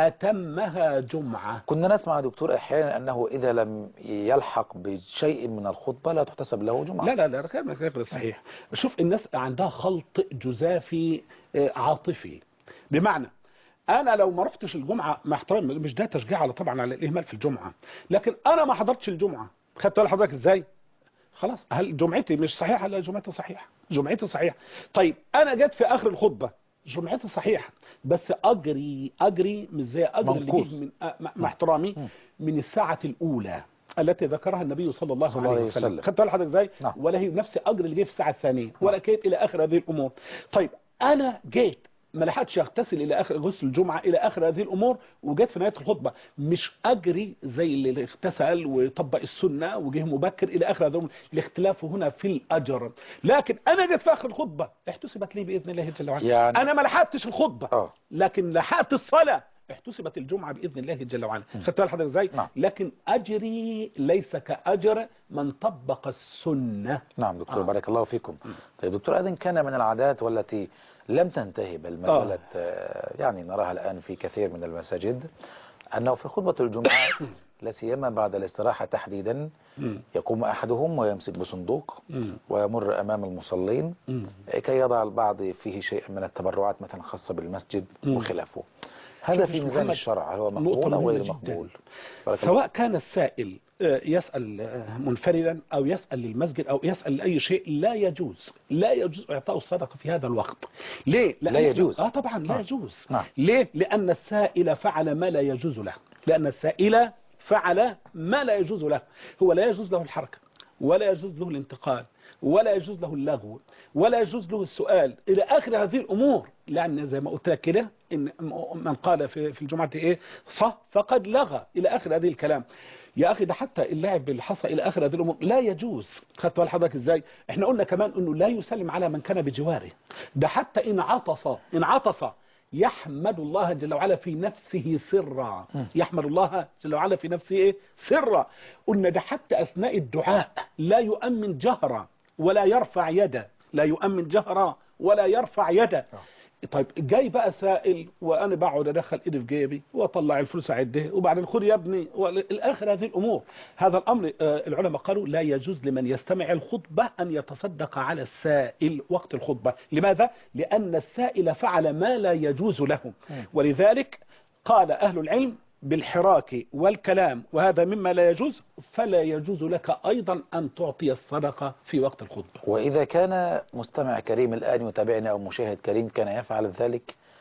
أتمها جمعة. كنا نسمع دكتور أحيانا أنه إذا لم يلحق بشيء من الخطبة لا تحتسب له جمعة. لا لا لا كلام غير صحيح. شوف الناس عندها خلط جزافي عاطفي، بمعنى أنا لو ما رحتش الجمعة مع احترامي مش ده تشجيع على طبعا على الإهمال في الجمعة، لكن أنا ما حضرتش الجمعة. خدت بالك حضرتك إزاي؟ خلاص هل جمعتي مش صحيحة؟ لا جمعتي صحيحة، جمعتي صحيحة. طيب أنا جيت في آخر الخطبة جمعتي صحيحة، بس أجري أجري مش زي أجري اللي جه من مع احترامي من الساعة الأولى التي ذكرها النبي صلى الله, صلى الله عليه وسلم, وسلم. خدت بالك حضرتك ازاي؟ نعم. ولا هي نفس أجر اللي جه في الساعة الثانية ولا كيت إلى آخر هذه الأمور. طيب أنا جيت ما لحقتش اغتسل الى اخر غسل الجمعه الى اخر هذه الامور وجت في نهايه الخطبه، مش اجري زي اللي اغتسل وطبق السنه وجه مبكر الى اخر هذه الامور. الاختلاف هنا في الاجر. لكن انا جيت في اخر الخطبه احتسبت لي باذن الله جل وعلا. يعني انا ما لحقتش الخطبه أوه. لكن لحقت الصلاه احتسبت الجمعه باذن الله جل وعلا. خدت بالك حضرتك ازاي؟ نعم. لكن اجري ليس كاجر من طبق السنه. نعم دكتور. آه. بارك الله فيكم. طيب دكتور، أيضا كان من العادات والتي لم تنتهي بل ما زالت آه. يعني نراها الآن في كثير من المساجد أنه في خطبة الجمعة لا سيما بعد الاستراحة تحديدا يقوم أحدهم ويمسك بصندوق ويمر أمام المصلين كي يضع البعض فيه شيء من التبرعات مثلا خاصة بالمسجد وخلافه. هذا في ميزان الشرع هل هو مقبول أو غير مقبول؟ سواء كان السائل يسأل منفردا أو يسأل للمسجد أو يسأل لأي شيء لا يجوز لا يجوز إعطاء الصدقة في هذا الوقت. ليه؟ لا يجوز. آه طبعا لا يجوز. نعم. ليه؟ لأن السائل فعل ما لا يجوز له. لأن السائل فعل ما لا يجوز له. هو لا يجوز له الحركة ولا يجوز له الانتقال ولا يجوز له اللغو ولا يجوز له السؤال إلى آخر هذه الأمور. لأن زي ما قلت لك كده إن من قال في في الجمعة إيه صح فقد لغى إلى آخر هذه الكلام. يا أخي ده حتى اللاعب بالحصى إلى آخر هذه الأمور لا يجوز. خدت بال حضرتك إزاي؟ إحنا قلنا كمان إنه لا يسلم على من كان بجواره. ده حتى إن عطس إن عطس يحمد الله جل وعلا في نفسه سرا. يحمد الله جل وعلا في نفسه إيه؟ سرا. قلنا ده حتى أثناء الدعاء لا يؤمن جهرا ولا يرفع يده. لا يؤمن جهرا ولا يرفع يده. طيب جاي بقى سائل وانا بقعد ادخل ايدي في جيبي واطلع الفلوس اعده وبعدين خد يا ابني الاخر هذه الامور. هذا الامر العلماء قالوا لا يجوز لمن يستمع الخطبه ان يتصدق على السائل وقت الخطبه. لماذا؟ لان السائل فعل ما لا يجوز له. ولذلك قال اهل العلم بالحراك والكلام وهذا مما لا يجوز فلا يجوز لك أيضا أن تعطي الصدقة في وقت الخطبة. وإذا كان مستمع كريم الآن يتابعنا أو مشاهد كريم كان يفعل ذلك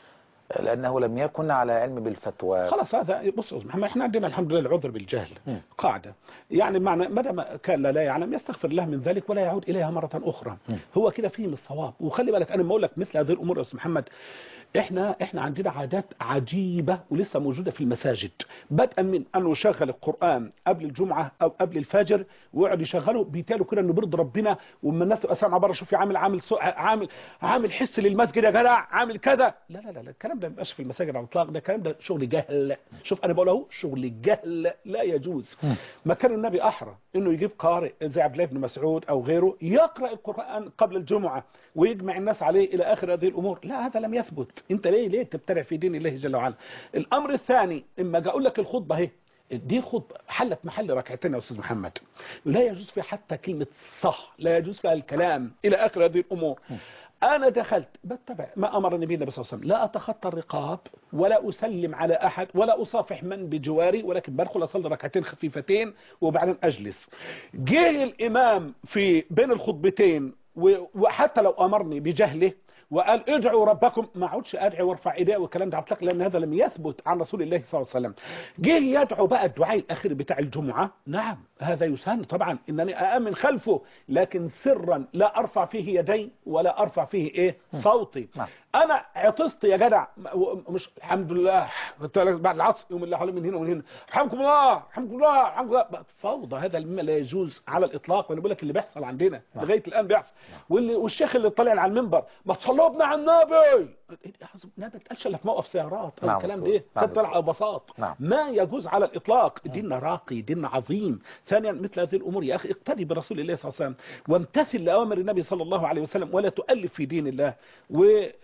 لأنه لم يكن على علم بالفتوى. خلاص هذا بص محمد، احنا عندنا الحمد لله العذر بالجهل م. قاعدة، يعني معنى ما دام كان لا يعلم يستغفر الله من ذلك ولا يعود إليها مرة أخرى. م. هو كده فيه الصواب. وخلي بالك أنا بقول لك مثل هذه الأمور يا أستاذ محمد، احنا احنا عندنا عادات عجيبة ولسه موجودة في المساجد، بدءا من انه يشغل القرآن قبل الجمعة او قبل الفجر ويقعد يشغله بيتالوا كده انه بيرضي ربنا، وما الناس تبقى سامعه بره شوف عامل عامل عامل عامل حس للمسجد يا جدع عامل كذا. لا لا لا الكلام ده ما بيبقاش في المساجد على الاطلاق، ده الكلام ده شغل جهل. شوف انا بقول اهو شغل جهل لا يجوز. ما كان النبي احرى انه يجيب قارئ زي عبد الله بن مسعود او غيره يقرأ القرآن قبل الجمعة ويجمع الناس عليه الى اخر هذه الامور. لا هذا لم يثبت. انت ليه ليه تبتدع في دين الله جل وعلا؟ الامر الثاني اما اجي اقول لك الخطبه اهي دي خطبه حلت محل ركعتين يا استاذ محمد، لا يجوز فيها حتى كلمه صح، لا يجوز فيها الكلام الى اخر هذه الامور. انا دخلت بتبع ما امر النبي صلى الله عليه وسلم، لا اتخطى الرقاب ولا اسلم على احد ولا اصافح من بجواري، ولكن بدخل اصلي ركعتين خفيفتين وبعدين اجلس. جه الامام في بين الخطبتين وحتى لو امرني بجهله وقال ادعوا ربكم، ما اقعدش ادعي وارفع ايدي والكلام ده عطلق، لان هذا لم يثبت عن رسول الله صلى الله عليه وسلم. جه يدعو بقى الدعاء الاخير بتاع الجمعه، نعم هذا يسن طبعا انني اامن خلفه، لكن سرا لا ارفع فيه يدي ولا ارفع فيه ايه صوتي. م. انا عطست يا جدع مش الحمد لله بعد العصر يوم الله حوالي من هنا ومن هنا حمكم الله حمكم الله حمكم الله، فوضى. هذا مما لا يجوز على الاطلاق، وانا بقول لك اللي بيحصل عندنا م. لغايه الان بيحصل. واللي والشيخ اللي طلع على المنبر ما تصلوا على النبي، ما بتقالش الا في موقف سيارات او نعم الكلام ده نعم طلع بساط. نعم. ما يجوز على الاطلاق. ديننا راقي، ديننا عظيم. ثانيا مثل هذه الامور يا اخي اقتدي برسول الله صلى الله عليه وسلم وامتثل لاوامر النبي صلى الله عليه وسلم ولا تؤلف في دين الله. و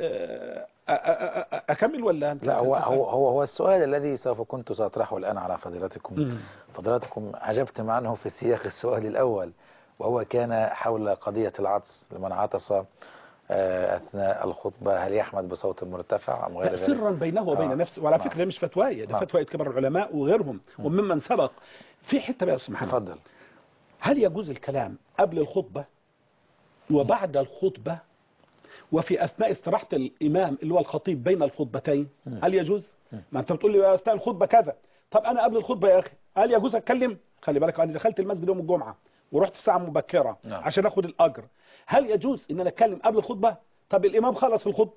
اكمل ولا انت؟ لا هو هو هو, هو السؤال الذي سوف كنت ساطرحه الان على فضيلتكم. م. فضيلتكم عجبتم عنه في سياق السؤال الاول، وهو كان حول قضيه العطس لمن عطس أثناء الخطبة، هل يحمد بصوت مرتفع أم غير ذلك؟ سرا بينه وبين آه. نفسه. وعلى فكرة مش فتواية، ده فتوى كبار العلماء وغيرهم م. وممن سبق. في حتة بقى يا أستاذ محمد، تفضل. هل يجوز الكلام قبل الخطبة وبعد الخطبة وفي أثناء استراحة الإمام اللي هو الخطيب بين الخطبتين؟ م. هل يجوز؟ م. ما أنت بتقول لي أثناء الخطبة كذا، طب أنا قبل الخطبة يا أخي هل يجوز أتكلم؟ خلي بالك أنا دخلت المسجد يوم الجمعة ورحت في ساعة مبكرة م. عشان أخذ الأجر، هل يجوز ان انا اتكلم قبل الخطبه؟ طب الامام خلص الخطبه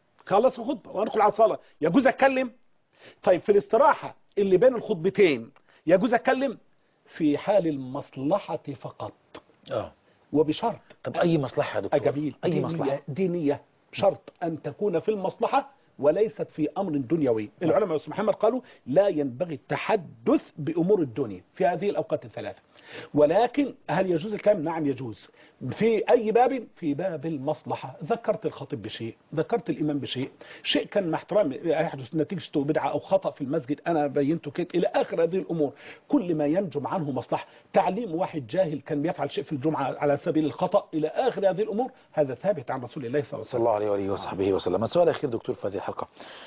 خلص الخطبه وادخل على الصلاه، يجوز اتكلم؟ طيب في الاستراحه اللي بين الخطبتين يجوز اتكلم؟ في حال المصلحه فقط. اه وبشرط. طب اي مصلحه يا دكتور؟ جميل. اي دينية مصلحه دينيه، شرط ان تكون في المصلحه وليست في امر دنيوي. العلماء يا استاذ محمد قالوا لا ينبغي التحدث بامور الدنيا في هذه الاوقات الثلاثه. ولكن هل يجوز الكلام؟ نعم يجوز. في أي باب؟ في باب المصلحة. ذكرت الخطيب بشيء، ذكرت الإمام بشيء، شيء كان مع احترام يحدث نتيجته بدعة أو خطأ في المسجد أنا بينته كده إلى آخر هذه الأمور، كل ما ينجم عنه مصلحة. تعليم واحد جاهل كان بيفعل شيء في الجمعة على سبيل الخطأ إلى آخر هذه الأمور، هذا ثابت عن رسول الله صلى الله عليه وآله وصحبه وسلم. السؤال الأخير دكتور في هذه الحلقة،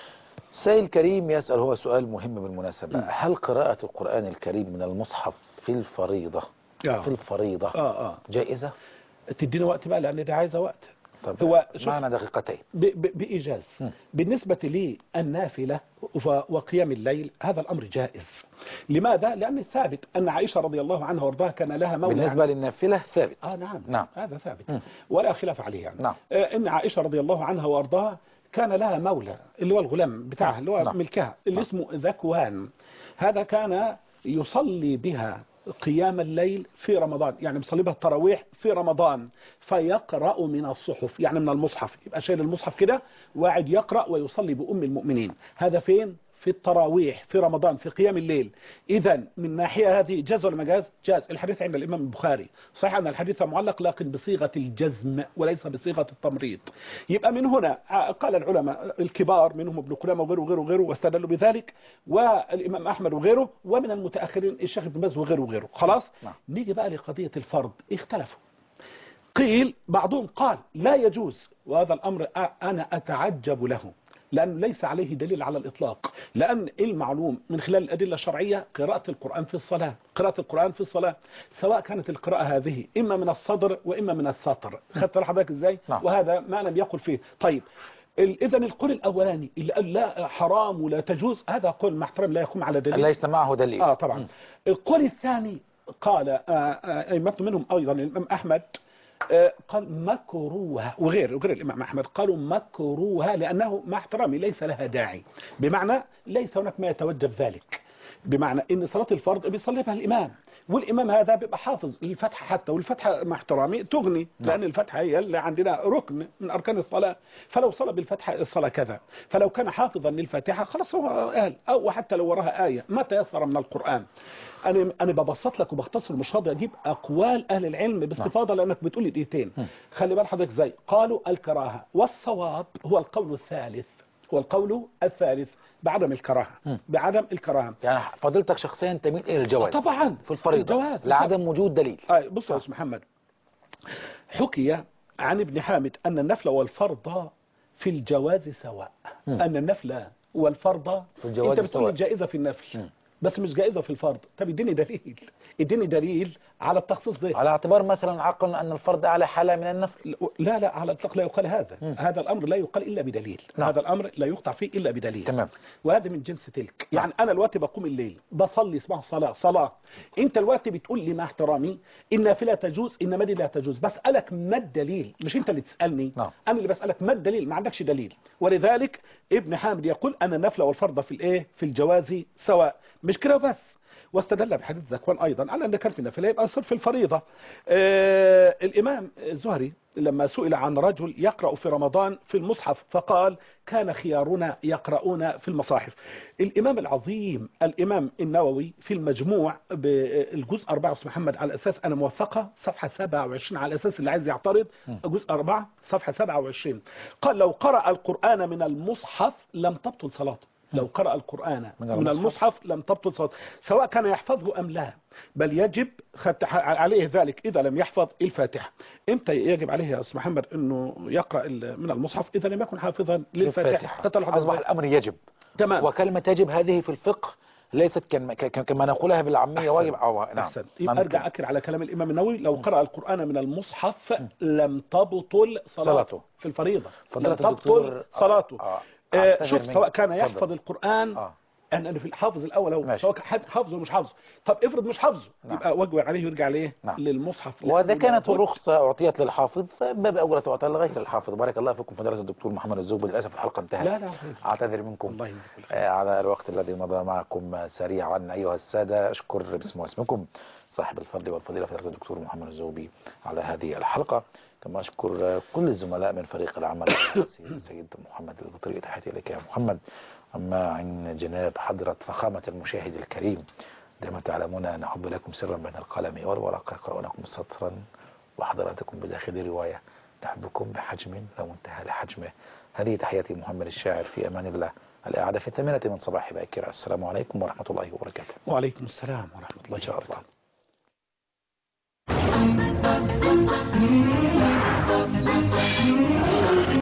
سائل كريم يسأل، هو سؤال مهم بالمناسبة، م. هل قراءة القرآن الكريم من المصحف في الفريضة آه. في الفريضة آه آه. جائزة؟ تدينا وقت بقى لأن ده عايزة وقت. طب هو معنا دقيقتين. بإيجاز. م. بالنسبة لي النافلة وقيام الليل هذا الأمر جائز. لماذا؟ لأن الثابت أن عائشة رضي الله عنها وارضاها كان لها مولى. بالنسبة للنافلة ثابت. آه نعم. نعم هذا ثابت م. ولا خلاف عليه يعني. نعم. آه إن عائشة رضي الله عنها وارضاها كان لها مولى اللي هو الغلام بتاعها اللي هو نعم. ملكها اللي نعم. اسمه ذكوان. هذا كان يصلي بها قيام الليل في رمضان، يعني بيصلي بها التراويح في رمضان، فيقرأ من الصحف يعني من المصحف، يبقى شايل المصحف كده وقاعد يقرأ ويصلي بأم المؤمنين. هذا فين؟ في التراويح في رمضان في قيام الليل. إذا من ناحية هذه جاز ولا ما جاز؟ جاز. الحديث عند الإمام البخاري صحيح أن الحديث معلق لكن بصيغة الجزم وليس بصيغة التمريض. يبقى من هنا قال العلماء الكبار منهم ابن قدامة وغيره وغيره وغيره واستدلوا بذلك، والإمام أحمد وغيره، ومن المتأخرين الشيخ ابن باز وغيره وغيره. خلاص نعم. نيجي بقى لقضية الفرض، اختلفوا. قيل بعضهم قال لا يجوز، وهذا الأمر أنا أتعجب له لأن ليس عليه دليل على الإطلاق، لأن المعلوم من خلال الأدلة الشرعية قراءة القرآن في الصلاة، قراءة القرآن في الصلاة سواء كانت القراءة هذه إما من الصدر وإما من السطر. خدت حضرتك إزاي؟ نعم. وهذا ما لم يقل فيه. طيب إذا القول الأولاني اللي قال لا حرام ولا تجوز هذا قول محترم لا يقوم على دليل. ليس معه دليل. آه طبعا. م. القول الثاني قال أئمة منهم أيضا الإمام أحمد آه قال مكروها، وغير وغير الإمام أحمد قالوا مكروها لأنه مع احترامي ليس لها داعي، بمعنى ليس هناك ما يتوجب ذلك، بمعنى إن صلاة الفرض بيصلي بها الإمام، والإمام هذا بيبقى حافظ للفتحة حتى، والفتحة مع احترامي تغني لأن الفتحة هي اللي عندنا ركن من أركان الصلاة، فلو صلى بالفتحة الصلاة كذا، فلو كان حافظا للفاتحة خلاص هو أهل، أو حتى لو وراها آية ما تيسر من القرآن. أنا أنا ببسط لك وبختصر، مش راضي أجيب أقوال أهل العلم باستفاضة لأنك بتقول لي دقيقتين. خلي بال حضرتك زي قالوا الكراهة، والصواب هو القول الثالث، هو القول الثالث بعدم الكراهة، بعدم الكراهة. يعني فضيلتك شخصيا تميل الى الجواز طبعا في الفريضة الجواز لعدم وجود دليل. آه بص يا استاذ محمد، حكي عن ابن حامد أن النفل والفرض في الجواز سواء. م. أن النفل والفرض في الجواز أنت بتقول سواء. الجائزة في النفل م. بس مش جائزة في الفرض. طب اديني دليل، اديني دليل على التخصيص ده، على اعتبار مثلا عقلا أن الفرض أعلى حالة من النفل. لا لا على الإطلاق لا يقال هذا. م. هذا الأمر لا يقال إلا بدليل. نعم. هذا الأمر لا يقطع فيه إلا بدليل. تمام. وهذا من جنس تلك. نعم. يعني أنا الوقت بقوم الليل بصلي اسمها صلاة صلاة، أنت الوقت بتقول لي مع احترامي النافلة تجوز إنما دي لا تجوز، بسألك ما الدليل، مش أنت اللي تسألني. نعم. أنا اللي بسألك ما الدليل، ما عندكش دليل. ولذلك ابن حامد يقول أن النفل والفرض في الإيه في الجواز سواء. مش كده بس، واستدل بحديث ذكوان أيضا على أن كان في النافلة يبقى يصير في الفريضة. آه الإمام الزهري لما سئل عن رجل يقرأ في رمضان في المصحف فقال كان خيارنا يقرؤون في المصاحف. الإمام العظيم الإمام النووي في المجموع بالجزء أربعة محمد على أساس أنا موفقة صفحة سبعة وعشرين على أساس اللي عايز يعترض جزء أربعة صفحة سبعة وعشرين قال لو قرأ القرآن من المصحف لم تبطل صلاته. لو قرأ القرآن من المصحف, من المصحف لم تبطل صلاته سواء كان يحفظه أم لا، بل يجب عليه ذلك إذا لم يحفظ الفاتحة. إمتى يجب عليه يا أستاذ محمد أنه يقرأ من المصحف؟ إذا لم يكن حافظا للفاتحة. أصبح الأمر يجب. تمام. وكلمة يجب هذه في الفقه ليست كما نقولها بالعامية واجب أو نعم. يبقى أرجع أكد على كلام الإمام النووي لو قرأ القرآن من المصحف لم تبطل صلاته, صلاته. في الفريضة لم تبطل صلاته. آه. آه. شوف سواء كان يحفظ فضل. القرآن آه. أنا في الحافظ الأول أو سواء حافظه مش حافظه. طب افرض مش حافظه. نعم. يبقى وجه عليه ويرجع ليه نعم. للمصحف. وإذا كانت الرخصة أعطيت للحافظ فباب أولى تعطى لغير الحافظ. بارك الله فيكم فضيلة الدكتور محمد الزغبي. للأسف الحلقة انتهت. لا لا أعتذر منكم الله آه على الوقت الذي مضى معكم سريعا. أيها السادة أشكر باسم واسمكم صاحب الفضل والفضيلة فضيلة الدكتور محمد الزغبي على هذه الحلقة. كما أشكر كل الزملاء من فريق العمل السيد محمد البطري. تحياتي لك يا محمد. أما عن جناب حضرة فخامة المشاهد الكريم دائما تعلمون أن أحب لكم سرا بين القلم والورقة يقرؤونكم سطرا وحضراتكم بداخل رواية نحبكم بحجم لا منتهى لحجمه. هذه تحياتي محمد الشاعر في أمان الله. الإعادة في الثامنة من صباح باكر. السلام عليكم ورحمة الله وبركاته. وعليكم السلام ورحمة الله وبركاته.